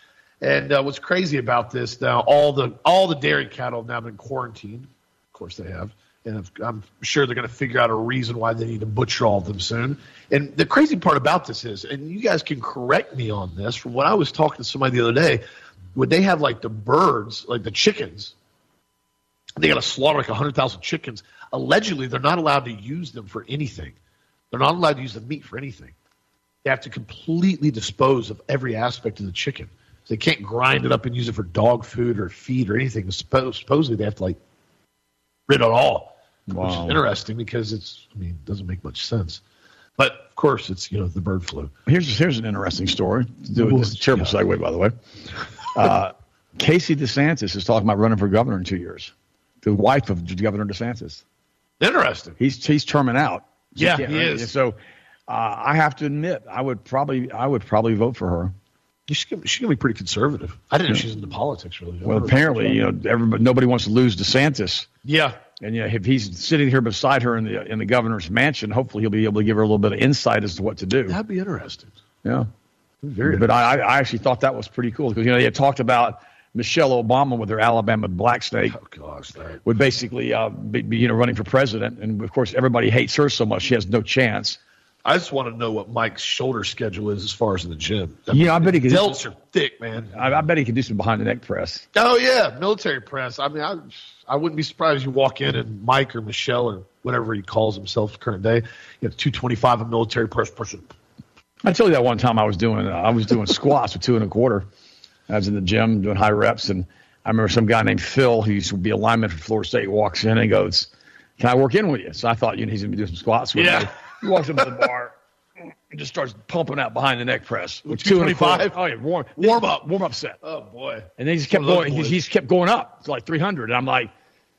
And uh, what's crazy about this now, all the all the dairy cattle have now been quarantined. Of course they have. And I'm sure they're going to figure out a reason why they need to butcher all of them soon. And the crazy part about this is, and you guys can correct me on this, from what I was talking to somebody the other day, when they have like the birds, like the chickens, they got to slaughter like one hundred thousand chickens. Allegedly, they're not allowed to use them for anything. They're not allowed to use the meat for anything. They have to completely dispose of every aspect of the chicken. So they can't grind it up and use it for dog food or feed or anything. Supposedly, they have to like rid it all, wow. Which is interesting because it's, I mean, it doesn't make much sense. But of course, it's, you know, the bird flu. Here's here's an interesting story. This is a terrible yeah. segue, by the way. Uh, Casey DeSantis is talking about running for governor in two years. The wife of Governor DeSantis. Interesting. He's he's terming out. Yeah, he is. So uh, I have to admit, I would probably I would probably vote for her. She's gonna, she's gonna be pretty conservative. I didn't yeah. know she's into politics really. Well, apparently, you know, everybody nobody wants to lose DeSantis. Yeah. And yeah, if he's sitting here beside her in the in the governor's mansion, hopefully he'll be able to give her a little bit of insight as to what to do. That'd be interesting. Yeah. Very. But I I actually thought that was pretty cool because you know they had talked about Michelle Obama with her Alabama black snake oh, gosh, that... would basically uh, be, be, you know, running for president. And, of course, everybody hates her so much she has no chance. I just want to know what Mike's shoulder schedule is as far as in the gym. I mean, yeah, I bet he could. Delts are thick, man. I, I bet he could do some behind-the-neck press. Oh, yeah, military press. I mean, I, I wouldn't be surprised if you walk in and Mike or Michelle or whatever he calls himself current day, you have two twenty-five, a military press person. I told you that one time I was doing uh, I was doing squats with two and a quarter. I was in the gym doing high reps, and I remember some guy named Phil, who used to be a lineman for Florida State, walks in and goes, "Can I work in with you?" So I thought, you know, he's going to be doing some squats with yeah. me. He walks up to the bar and just starts pumping out behind the neck press. With two twenty-five? Oh, yeah, warm, warm up. Warm up set. Oh, boy. And then he just kept going. He just kept going up. It's like three hundred. And I'm like,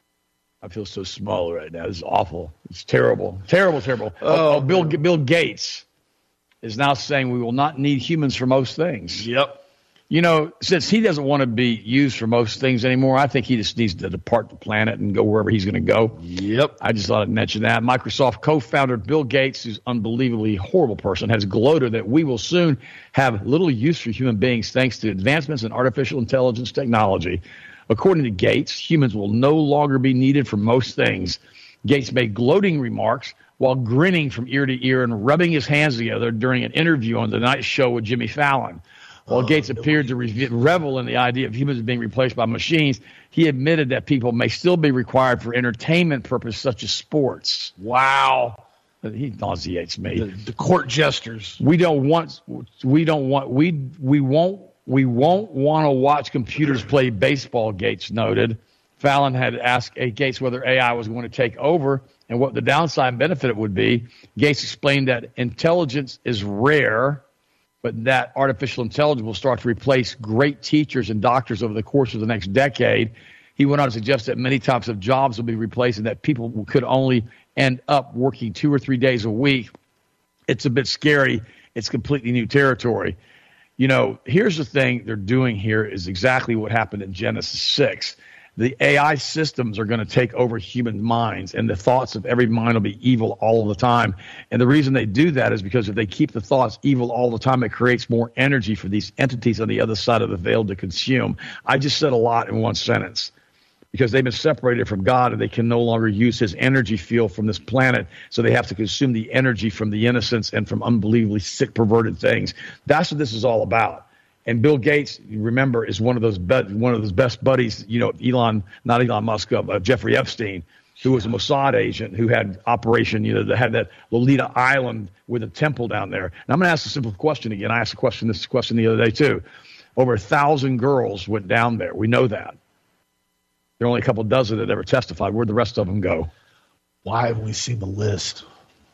I feel so small right now. This is awful. It's terrible. Terrible, terrible. Oh, oh Bill, Bill Gates is now saying we will not need humans for most things. Yep. You know, since he doesn't want to be used for most things anymore, I think he just needs to depart the planet and go wherever he's going to go. Yep. I just thought I'd mention that. Microsoft co-founder Bill Gates, who's an unbelievably horrible person, has gloated that we will soon have little use for human beings thanks to advancements in artificial intelligence technology. According to Gates, humans will no longer be needed for most things. Gates made gloating remarks while grinning from ear to ear and rubbing his hands together during an interview on The Tonight Show with Jimmy Fallon. While Gates appeared to re- revel in the idea of humans being replaced by machines, he admitted that people may still be required for entertainment purposes such as sports. Wow. He nauseates me. The, the court jesters. We don't want we don't want we we won't we won't want to watch computers play baseball, Gates noted. Fallon had asked Gates whether A I was going to take over and what the downside benefit would be. Gates explained that intelligence is rare, but that artificial intelligence will start to replace great teachers and doctors over the course of the next decade. He went on to suggest that many types of jobs will be replaced and that people could only end up working two or three days a week. It's a bit scary. It's completely new territory. You know, here's the thing they're doing here is exactly what happened in Genesis six. The A I systems are going to take over human minds, and the thoughts of every mind will be evil all the time. And the reason they do that is because if they keep the thoughts evil all the time, it creates more energy for these entities on the other side of the veil to consume. I just said a lot in one sentence because they've been separated from God, and they can no longer use his energy field from this planet, so they have to consume the energy from the innocents and from unbelievably sick, perverted things. That's what this is all about. And Bill Gates, you remember, is one of those be- one of those best buddies, you know, Elon, not Elon Musk, uh, Jeffrey Epstein, who was a Mossad agent who had operation, you know, that had that Lolita Island with a temple down there. And I'm going to ask a simple question again. I asked a question, this question the other day too. Over a thousand girls went down there. We know that. There are only a couple dozen that ever testified. Where'd the rest of them go? Why haven't we seen the list?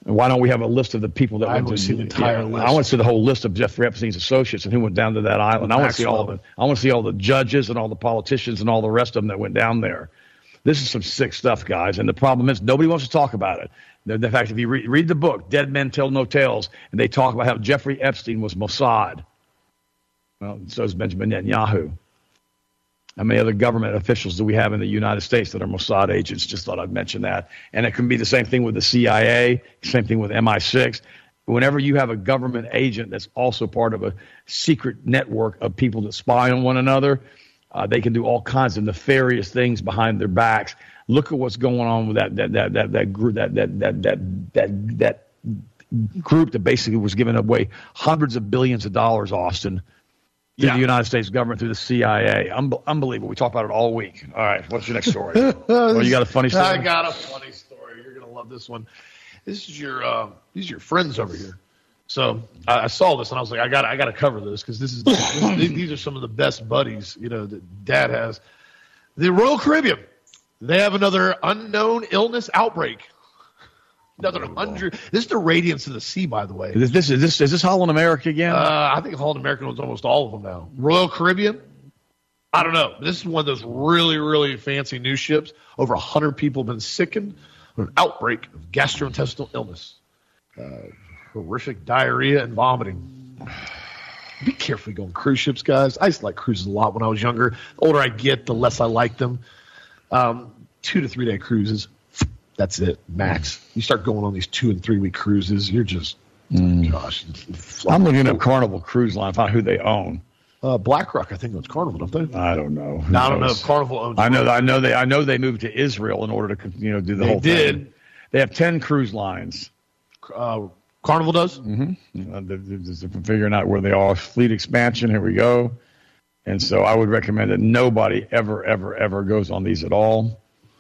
And why don't we have a list of the people that I went want to to see the entire yeah, list. I want to see the whole list of Jeffrey Epstein's associates and who went down to that island. I want to see all of it. I want to see all the judges and all the politicians and all the rest of them that went down there. This is some sick stuff, guys. And the problem is nobody wants to talk about it. The, the fact, if you re- read the book, Dead Men Tell No Tales, and they talk about how Jeffrey Epstein was Mossad. Well, so is Benjamin Netanyahu. How many other government officials do we have in the United States that are Mossad agents? Just thought I'd mention that. And it can be the same thing with the C I A, same thing with M I six. Whenever you have a government agent that's also part of a secret network of people that spy on one another, uh, they can do all kinds of nefarious things behind their backs. Look at what's going on with that that that that that group that that that that that, that group that basically was giving away hundreds of billions of dollars, Austin, through Yeah. the United States government, through the C I A. Un- unbelievable. We talk about it all week. All right, what's your next story? Well, you got a funny story? I got a funny story. You're gonna love this one. This is your uh, these are your friends over here. So I, I saw this and I was like, I got I got to cover this because this is this, these are some of the best buddies you know that Dad has. The Royal Caribbean, they have another unknown illness outbreak. Another hundred. This is the radiance of the sea, by the way. Is this is this is this Holland America again? Uh, I think Holland American owns almost all of them now. Royal Caribbean, I don't know. This is one of those really, really fancy new ships. Over one hundred people have been sickened with an outbreak of gastrointestinal illness, uh, horrific diarrhea and vomiting. Be careful going cruise ships, guys. I used to like cruises a lot when I was younger. The older I get, the less I like them. Um, two to three day cruises. That's it, max. You start going on these two and three week cruises, you're just, mm. gosh. I'm looking at Carnival Cruise Line, find out who they own. Uh, BlackRock, I think owns Carnival, don't they? I don't know. Who No, I don't know knows? if Carnival owns. I know. Carnival. I know they. I know they moved to Israel in order to, you know, do the They whole did. thing. They have ten cruise lines. Uh, Carnival does. Mm-hmm. Uh, they're, they're just figuring out where they are. Fleet expansion. Here we go. And so I would recommend that nobody ever, ever, ever goes on these at all.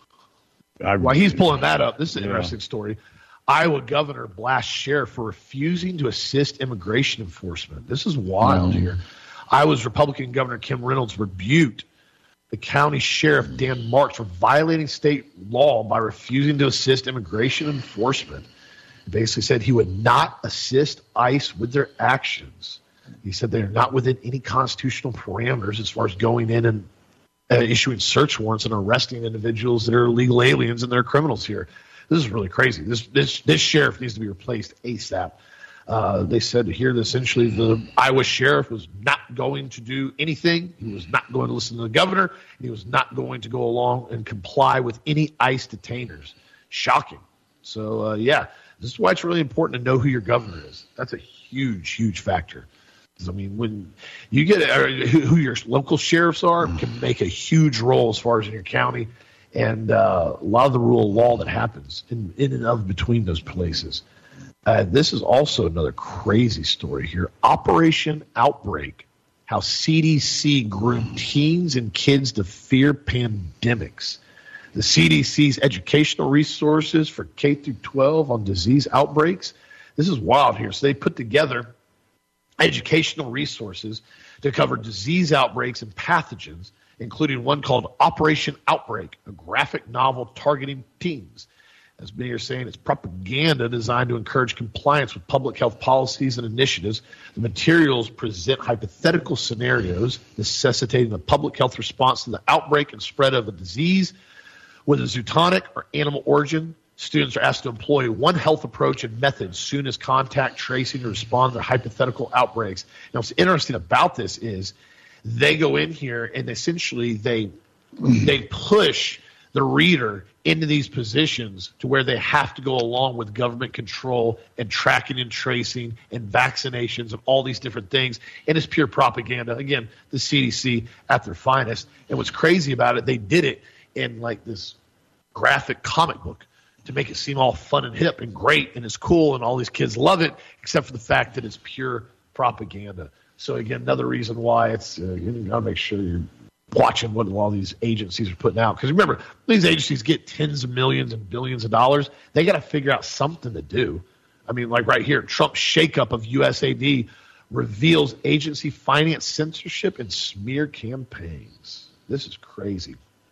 I, While he's pulling that up, this is an Yeah. interesting story. Iowa governor blasts sheriff for refusing to assist immigration enforcement. This is wild Mm. here. Iowa's Republican Governor Kim Reynolds rebuked the county sheriff Dan Marks for violating state law by refusing to assist immigration enforcement. He basically said he would not assist ICE with their actions. He said they are not within any constitutional parameters as far as going in and uh, issuing search warrants and arresting individuals that are illegal aliens and they're criminals here. This is really crazy. This this this sheriff needs to be replaced ASAP. Uh, they said here that essentially the Iowa sheriff was not going to do anything. He was not going to listen to the governor. And he was not going to go along and comply with any ICE detainers. Shocking. So, uh, yeah, this is why it's really important to know who your governor is. That's a huge, huge factor. 'Cause, I mean, when you get uh, who, who your local sheriffs are can make a huge role as far as in your county and uh, a lot of the rule of law that happens in, in and of between those places. Uh, this is also another crazy story here. Operation Outbreak, how C D C groomed teens and kids to fear pandemics. The C D C's educational resources for K through twelve on disease outbreaks. This is wild here. So they put together educational resources to cover disease outbreaks and pathogens, including one called Operation Outbreak, a graphic novel targeting teens. As many are saying, it's propaganda designed to encourage compliance with public health policies and initiatives. The materials present hypothetical scenarios necessitating the public health response to the outbreak and spread of a disease with a zoonotic or animal origin. Students are asked to employ one health approach and method soon as contact tracing to respond to hypothetical outbreaks. Now, what's interesting about this is they go in here and essentially they they push the reader into these positions to where they have to go along with government control and tracking and tracing and vaccinations and all these different things. And it's pure propaganda. Again, the C D C at their finest. And what's crazy about it, they did it in like this graphic comic book to make it seem all fun and hip and great and it's cool and all these kids love it, except for the fact that it's pure propaganda. So again, another reason why it's, uh, you got to make sure you're watching what all these agencies are putting out. Because remember, these agencies get tens of millions and billions of dollars. They got to figure out something to do. I mean, like right here, Trump's shakeup of U S A D reveals agency finance censorship and smear campaigns. This is crazy.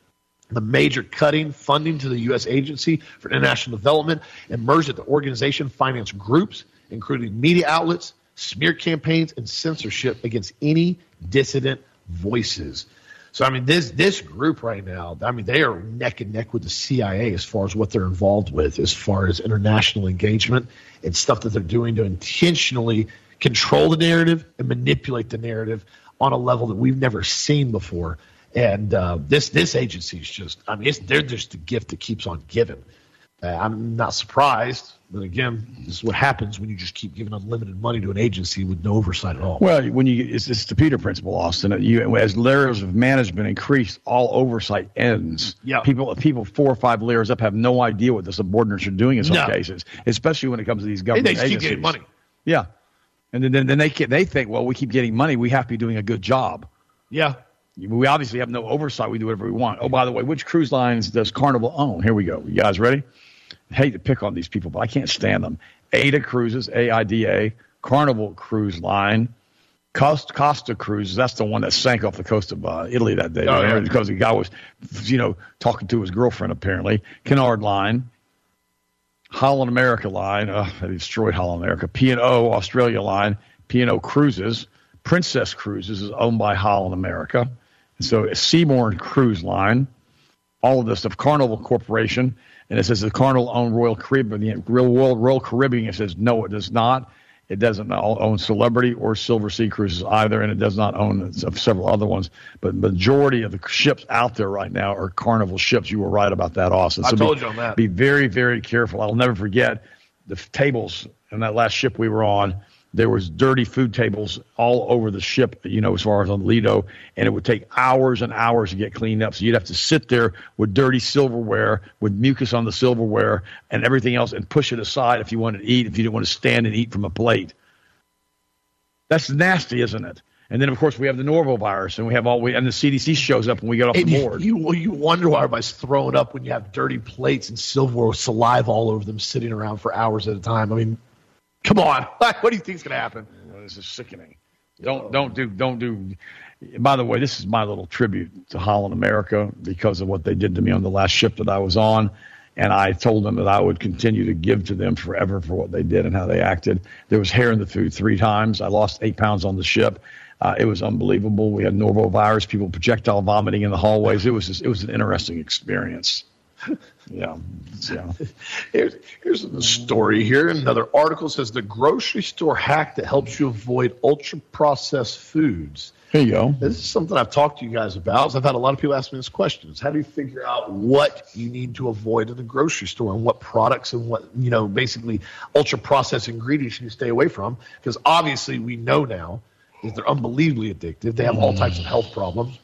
the major cutting funding to the U S Agency for International Development and merged at the organization financed groups, including media outlets, smear campaigns, and censorship against any dissident voices. So, I mean, this this group right now, I mean, they are neck and neck with the C I A as far as what they're involved with, as far as international engagement and stuff that they're doing to intentionally control the narrative and manipulate the narrative on a level that we've never seen before. And uh, this this agency is just, I mean, it's, they're just a gift that keeps on giving. Uh, I'm not surprised. But again, this is what happens when you just keep giving unlimited money to an agency with no oversight at all. Well, when you it's, it's the Peter principle, Austin. You, as layers of management increase, all oversight ends. Yeah. People, people four or five layers up have no idea what the subordinates are doing in some No. cases, especially when it comes to these government They just keep agencies. getting money. Yeah, and then then, then they can, they think, well, we keep getting money, we have to be doing a good job. Yeah. We obviously have no oversight. We do whatever we want. Oh, by the way, which cruise lines does Carnival own? Here we go. You guys ready? I hate to pick on these people, but I can't stand them. Ada Cruises, A I D A, Carnival Cruise Line, Costa, Costa Cruises. That's the one that sank off the coast of uh, Italy that day. Oh, yeah. Because the guy was, you know, talking to his girlfriend, apparently. Cunard Line, Holland America Line. Uh, they destroyed Holland America. P and O Australia Line, P and O Cruises. Princess Cruises is owned by Holland America. So Seabourn Cruise Line, all of this stuff, Carnival Corporation, and it says the Carnival owned Royal Caribbean, Royal, Royal Caribbean. It says no, it does not. It doesn't own Celebrity or Silver Sea Cruises either, and it does not own several other ones. But majority of the ships out there right now are Carnival ships. You were right about that, Austin. So I told be, you on that. Be very, very careful. I'll never forget the tables on that last ship we were on. There was dirty food tables all over the ship, you know, as far as on Lido, and it would take hours and hours to get cleaned up. So you'd have to sit there with dirty silverware, with mucus on the silverware and everything else, and push it aside if you wanted to eat, if you didn't want to stand and eat from a plate. That's nasty, isn't it? And then, of course, we have the norovirus, and we have all we and the C D C shows up when we get off And the board. You, you wonder why everybody's throwing up when you have dirty plates and silverware with saliva all over them sitting around for hours at a time. I mean, come on. What do you think is going to happen? Well, this is sickening. Don't don't do don't do. By the way, this is my little tribute to Holland America because of what they did to me on the last ship that I was on, and I told them that I would continue to give to them forever for what they did and how they acted. There was hair in the food three times. I lost eight pounds on the ship. Uh, it was unbelievable. We had norovirus, people projectile vomiting in the hallways. It was just, it was an interesting experience. Yeah. yeah. Here's, here's the story here. Another article says the grocery store hack that helps you avoid ultra-processed foods. Here you go. This is something I've talked to you guys about. So I've had a lot of people ask me this question. How do you figure out what you need to avoid in the grocery store and what products and what, you know, basically ultra-processed ingredients you stay away from? Because obviously we know now that they're unbelievably addictive. They have all types of health problems.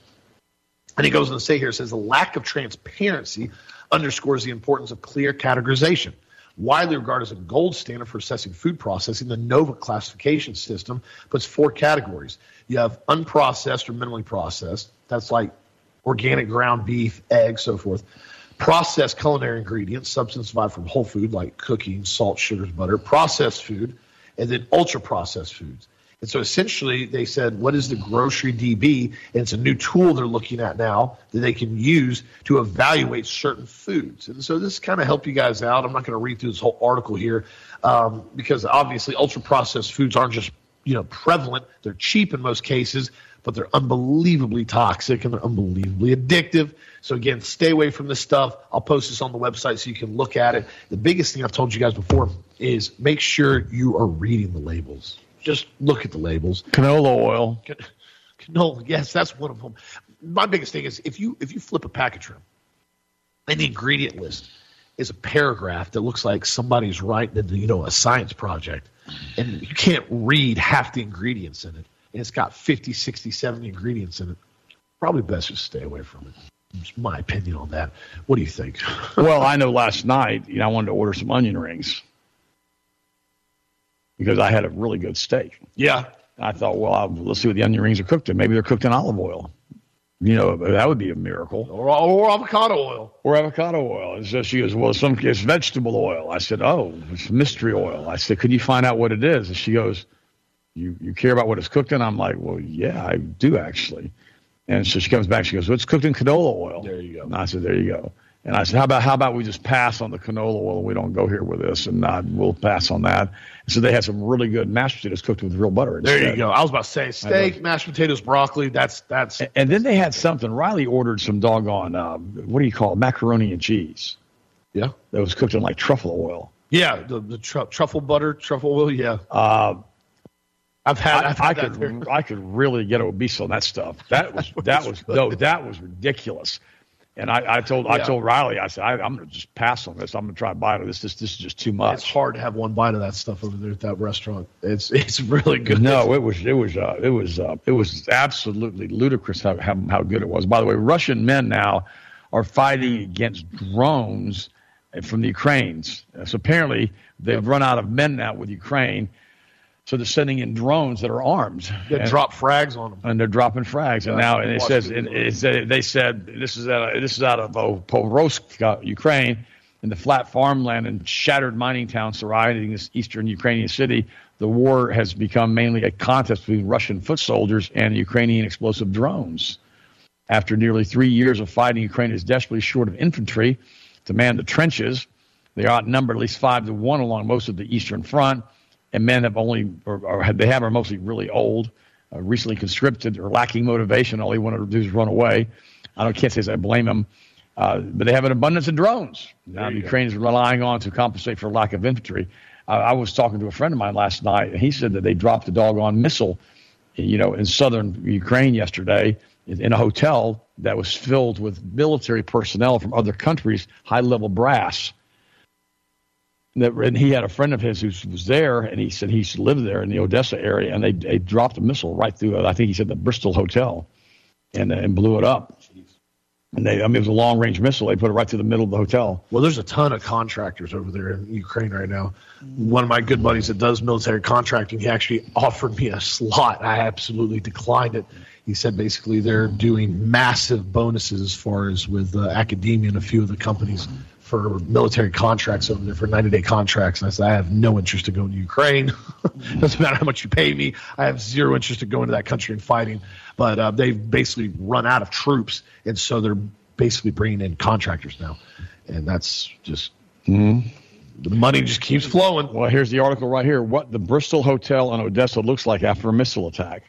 And he goes on to say here, it says the lack of transparency underscores the importance of clear categorization. Widely regarded as a gold standard for assessing food processing, the NOVA classification system puts four categories. You have unprocessed or minimally processed. That's like organic ground beef, eggs, so forth. Processed culinary ingredients, substances derived from whole food like cooking, salt, sugars, butter. Processed food, and then ultra-processed foods. And so essentially they said, what is the grocery D B? And it's a new tool they're looking at now that they can use to evaluate certain foods. And so this kind of help you guys out. I'm not going to read through this whole article here um, because obviously ultra-processed foods aren't just, you know, prevalent. They're cheap in most cases, but they're unbelievably toxic and they're unbelievably addictive. So again, stay away from this stuff. I'll post this on the website so you can look at it. The biggest thing I've told you guys before is make sure you are reading the labels. Just look at the labels. Canola oil. Canola, yes, that's one of them. My biggest thing is if you if you flip a package around and the ingredient list is a paragraph that looks like somebody's writing, you know, a science project, and you can't read half the ingredients in it, and it's got fifty, sixty, seventy ingredients in it, probably best just stay away from it. It's my opinion on that. What do you think? Well, I know last night, you know, I wanted to order some onion rings because I had a really good steak. Yeah. I thought, well, I'll, let's see what the onion rings are cooked in. Maybe they're cooked in olive oil. You know, that would be a miracle. Or, or avocado oil. Or avocado oil. And so she goes, well, some it's vegetable oil. I said, oh, it's mystery oil. I said, could you find out what it is? And she goes, you you care about what it's cooked in? I'm like, well, yeah, I do actually. And so she comes back. She goes, well, it's cooked in canola oil. There you go. And I said, there you go. And I said, how about how about we just pass on the canola oil and we don't go here with this, and uh, we'll pass on that. And so they had some really good mashed potatoes cooked with real butter instead. There you go. I was about to say steak, mashed potatoes, broccoli. That's that's. And, and then they had something. Riley ordered some doggone uh, what do you call it? Macaroni and cheese. Yeah. That was cooked in like truffle oil. Yeah, the, the tr- truffle butter, truffle oil. Yeah. Uh, I've had. I, I've had I that could there. I could really get obese on that stuff. That was that was no that was ridiculous. And I, I told Yeah. I told Riley, I said I, I'm going to just pass on this. I'm going to try a bite of this. This this is just too much. It's hard to have one bite of that stuff over there at that restaurant. It's it's really good. No, it was it was uh, it was uh, it was absolutely ludicrous how, how how good it was. By the way, Russian men now are fighting against drones from the Ukrainians. So apparently they've run out of men now with Ukraine. So they're sending in drones that are armed. They and, drop frags on them. and they're dropping frags. And Yeah, now and it watch says it. it, it said, they said this is out of, this is out of oh, Povorosk, uh, Ukraine, in the flat farmland and shattered mining town surrounding this eastern Ukrainian city. The war has become mainly a contest between Russian foot soldiers and Ukrainian explosive drones. After nearly three years of fighting, Ukraine is desperately short of infantry to man the trenches. They are outnumbered at least five to one along most of the eastern front, and men have only, or, or they have, are mostly really old, uh, recently conscripted, or lacking motivation. All they want to do is run away. I don't can't say I blame them, uh, but they have an abundance of drones. Now Ukraine is relying on to compensate for lack of infantry. Uh, I was talking to a friend of mine last night, and he said that they dropped a doggone missile, you know, in southern Ukraine yesterday in a hotel that was filled with military personnel from other countries, high-level brass. That, and he had a friend of his who was there, and he said he used to live there in the Odessa area, and they, they dropped a missile right through, I think he said, the Bristol Hotel, and, and blew it up. And they, I mean, it was a long-range missile. They put it right through the middle of the hotel. Well, there's a ton of contractors over there in Ukraine right now. One of my good buddies that does military contracting, he actually offered me a slot. I absolutely declined it. He said basically they're doing massive bonuses as far as with uh, academia and a few of the companies for military contracts over there for ninety-day contracts. And I said, I have no interest in going to Ukraine. Doesn't matter how much you pay me. I have zero interest in going to that country and fighting. But uh, they've basically run out of troops, and so they're basically bringing in contractors now. And that's just Mm-hmm. the money just keeps flowing. Well, here's the article right here. What the Bristol Hotel in Odessa looks like after a missile attack.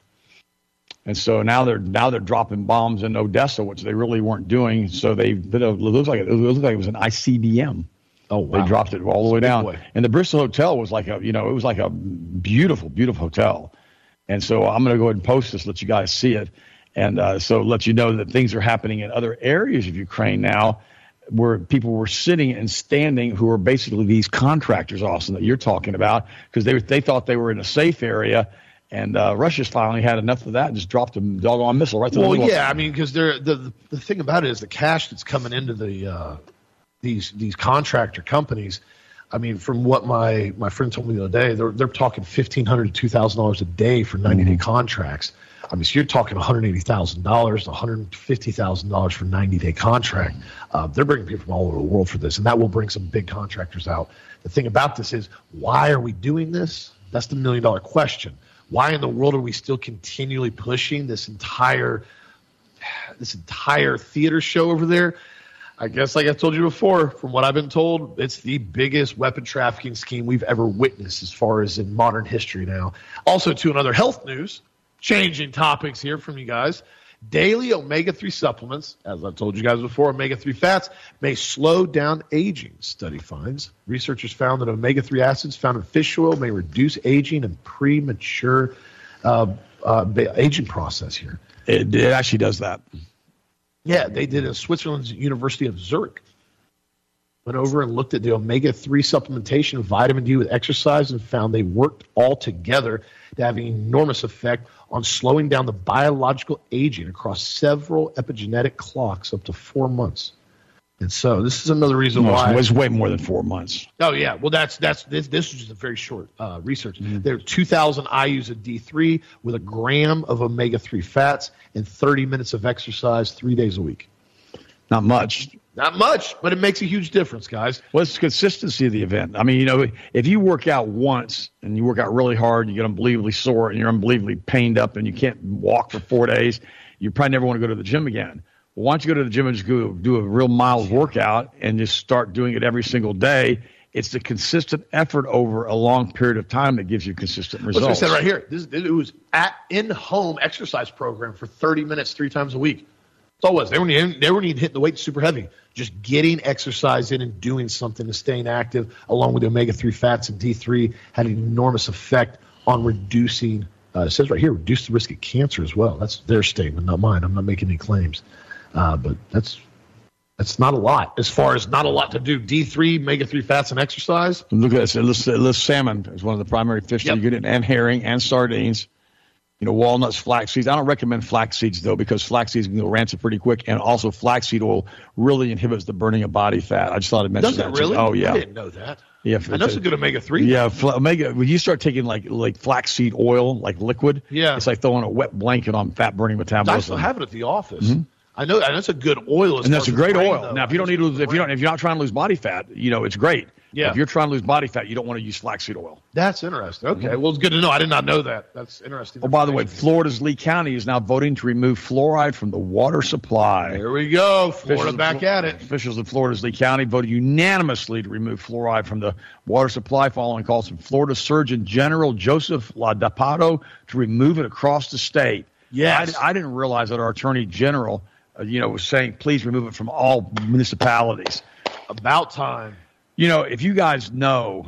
And so now they're now they're dropping bombs in Odessa, which they really weren't doing. So they it looks like it, it looked like it was an I C B M. Oh, wow. They dropped it all the way down. boy. And the Bristol Hotel was like a you know it was like a beautiful, beautiful hotel. And so I'm going to go ahead and post this, let you guys see it, and uh, so let you know that things are happening in other areas of Ukraine now, where people were sitting and standing who are basically these contractors, Austin, that you're talking about, because they they thought they were in a safe area. And uh, Russia's finally had enough of that and just dropped a doggone missile right to Well, the middle. yeah, I mean, because the, the the thing about it is the cash that's coming into the uh, these these contractor companies. I mean, from what my, my friend told me the other day, they're they're talking fifteen hundred to two thousand dollars a day for ninety day mm-hmm. contracts. I mean, so you're talking one hundred eighty thousand dollars, one hundred fifty thousand dollars for ninety day contract. Uh, they're bringing people from all over the world for this, and that will bring some big contractors out. The thing about this is, why are we doing this? That's the million dollar question. Why in the world are we still continually pushing this entire this entire theater show over there? I guess, like I told you before, from what I've been told, it's the biggest weapon trafficking scheme we've ever witnessed as far as in modern history now. Also, to another health news, changing topics here from you guys. Daily omega three supplements, as I've told you guys before, omega three fats may slow down aging, study finds. Researchers found that omega three acids found in fish oil may reduce aging and premature uh, uh, aging process here. It, it actually does that. Yeah, they did at Switzerland's University of Zurich. Went over and looked at the omega three supplementation of vitamin D with exercise and found they worked all together to have an enormous effect on slowing down the biological aging across several epigenetic clocks up to four months. And so this is another reason no, why. It's way more than four months. Oh, yeah. Well, that's that's this, this is just a very short uh, research. Mm-hmm. There are two thousand I U's of D three with a gram of omega three fats and thirty minutes of exercise three days a week. Not much. Not much, but it makes a huge difference, guys. Well, it's the consistency of the event. I mean, you know, if you work out once and you work out really hard, you get unbelievably sore and you're unbelievably pained up and you can't walk for four days, you probably never want to go to the gym again. Well, why don't you go to the gym and just go do a real mild workout and just start doing it every single day? It's the consistent effort over a long period of time that gives you consistent results. What's I said right here? This it was at in-home exercise program for thirty minutes, three times a week. That's all it was. They weren't even, they weren't even hitting the weight super heavy. Just getting exercise in and doing something to staying active, along with the omega three fats and D three, had an enormous effect on reducing. Uh, it says right here, reduce the risk of cancer as well. That's their statement, not mine. I'm not making any claims, uh, but that's. That's not a lot as far as not a lot to do. D three, omega three fats, and exercise. Look at this. This, this salmon is one of the primary fish yep. that you get in, and herring and sardines. You know, walnuts, flax seeds. I don't recommend flax seeds, though, because flax seeds can go rancid pretty quick, and also flaxseed oil really inhibits the burning of body fat. I just thought I'd mention Does that. it really? Oh, yeah. I didn't know that. Yeah, I know it's a good omega three. Yeah, fl- omega. When you start taking like like flaxseed oil, like liquid, yeah. it's like throwing a wet blanket on fat burning metabolism. I still have it at the office. Mm-hmm. I know, and that's a good oil. And that's a great oil. Though. Now, if you don't need to lose, if you don't, if you're not trying to lose body fat, you know, it's great. Yeah. If you're trying to lose body fat, you don't want to use flaxseed oil. That's interesting. Okay. Mm-hmm. Well, it's good to know. I did not know that. That's interesting. Oh, by the way, Florida's Lee County is now voting to remove fluoride from the water supply. There we go. Florida Officials back at it. Officials in Florida's Lee County voted unanimously to remove fluoride from the water supply following calls from Florida Surgeon General Joseph Ladapato to remove it across the state. Yes. I, I didn't realize that our Attorney General, uh, you know, was saying, please remove it from all municipalities. About time. You know, if you guys know,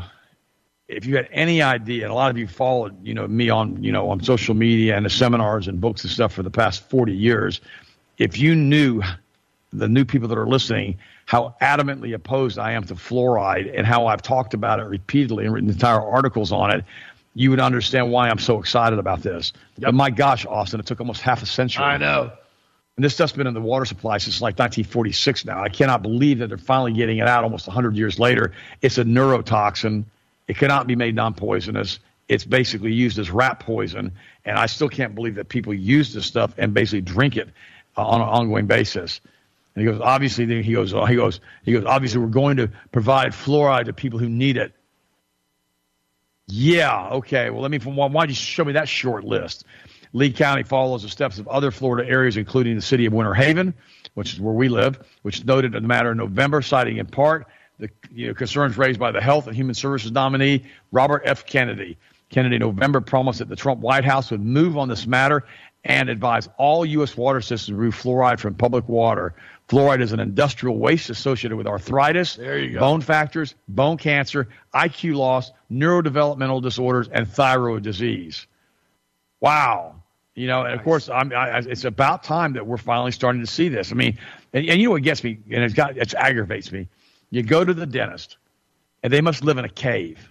if you had any idea, and a lot of you followed, you know, me on, you know, on social media and the seminars and books and stuff for the past forty years, if you knew, the new people that are listening, how adamantly opposed I am to fluoride and how I've talked about it repeatedly and written entire articles on it, you would understand why I'm so excited about this. Yep. But my gosh, Austin, it took almost half a century. I know. And this stuff's been in the water supply since like nineteen forty-six now. I cannot believe that they're finally getting it out almost one hundred years later. It's a neurotoxin. It cannot be made non-poisonous. It's basically used as rat poison. And I still can't believe that people use this stuff and basically drink it uh, on an ongoing basis. And he goes, obviously, he goes, oh, he goes, he goes, obviously, we're going to provide fluoride to people who need it. Yeah, okay. Well, let me, why don't you show me that short list? Lee County follows the steps of other Florida areas, including the city of Winter Haven, which is where we live, which noted in the matter in November, citing in part the you know, concerns raised by the Health and Human Services nominee, Robert F. Kennedy. Kennedy in November promised that the Trump White House would move on this matter and advise all U S water systems to remove fluoride from public water. Fluoride is an industrial waste associated with arthritis, there you go. bone fractures, bone cancer, I Q loss, neurodevelopmental disorders, and thyroid disease. Wow. You know, and of nice. course, I'm, I, it's about time that we're finally starting to see this. I mean, and, and you know what gets me, and it's got, it aggravates me. You go to the dentist, and they must live in a cave.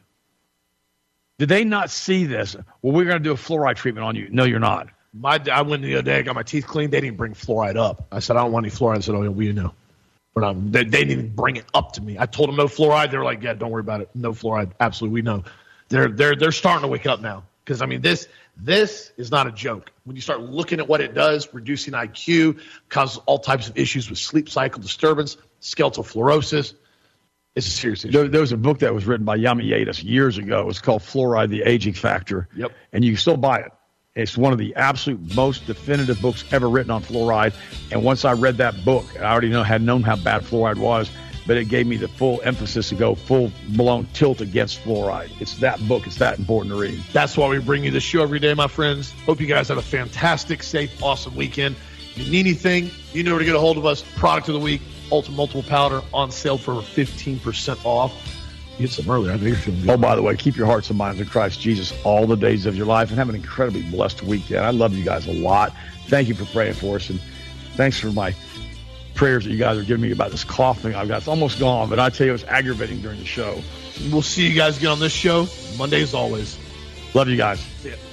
Did they not see this? Well, we're going to do a fluoride treatment on you. No, you're not. My, I went the other day, I got my teeth cleaned. They didn't bring fluoride up. I said, I don't want any fluoride. I said, oh, we know. We're not, they, they didn't even bring it up to me. I told them no fluoride. They were like, yeah, don't worry about it. No fluoride. Absolutely, we know. They're they're they're starting to wake up now. Because, I mean, this this is not a joke. When you start looking at what it does, reducing I Q, causes all types of issues with sleep cycle disturbance, skeletal fluorosis. It's a serious issue. There, there was a book that was written by Yami Yadis years ago. It was called Fluoride, the Aging Factor. Yep. And you can still buy it. It's one of the absolute most definitive books ever written on fluoride. And once I read that book, I already know had known how bad fluoride was, but it gave me the full emphasis to go full-blown tilt against fluoride. It's that book. It's that important to read. That's why we bring you this show every day, my friends. Hope you guys have a fantastic, safe, awesome weekend. If you need anything, you know where to get a hold of us. Product of the week, Ultimate Multiple Powder, on sale for fifteen percent off. You hit some earlier. I think you're feeling good. Oh, by the way, keep your hearts and minds in Christ Jesus all the days of your life, and have an incredibly blessed weekend. I love you guys a lot. Thank you for praying for us, and thanks for my prayers that you guys are giving me about this cough thing I've got. It's almost gone, but I tell you, it's aggravating during the show. We'll see you guys again on this show Monday as always. Love you guys. See ya.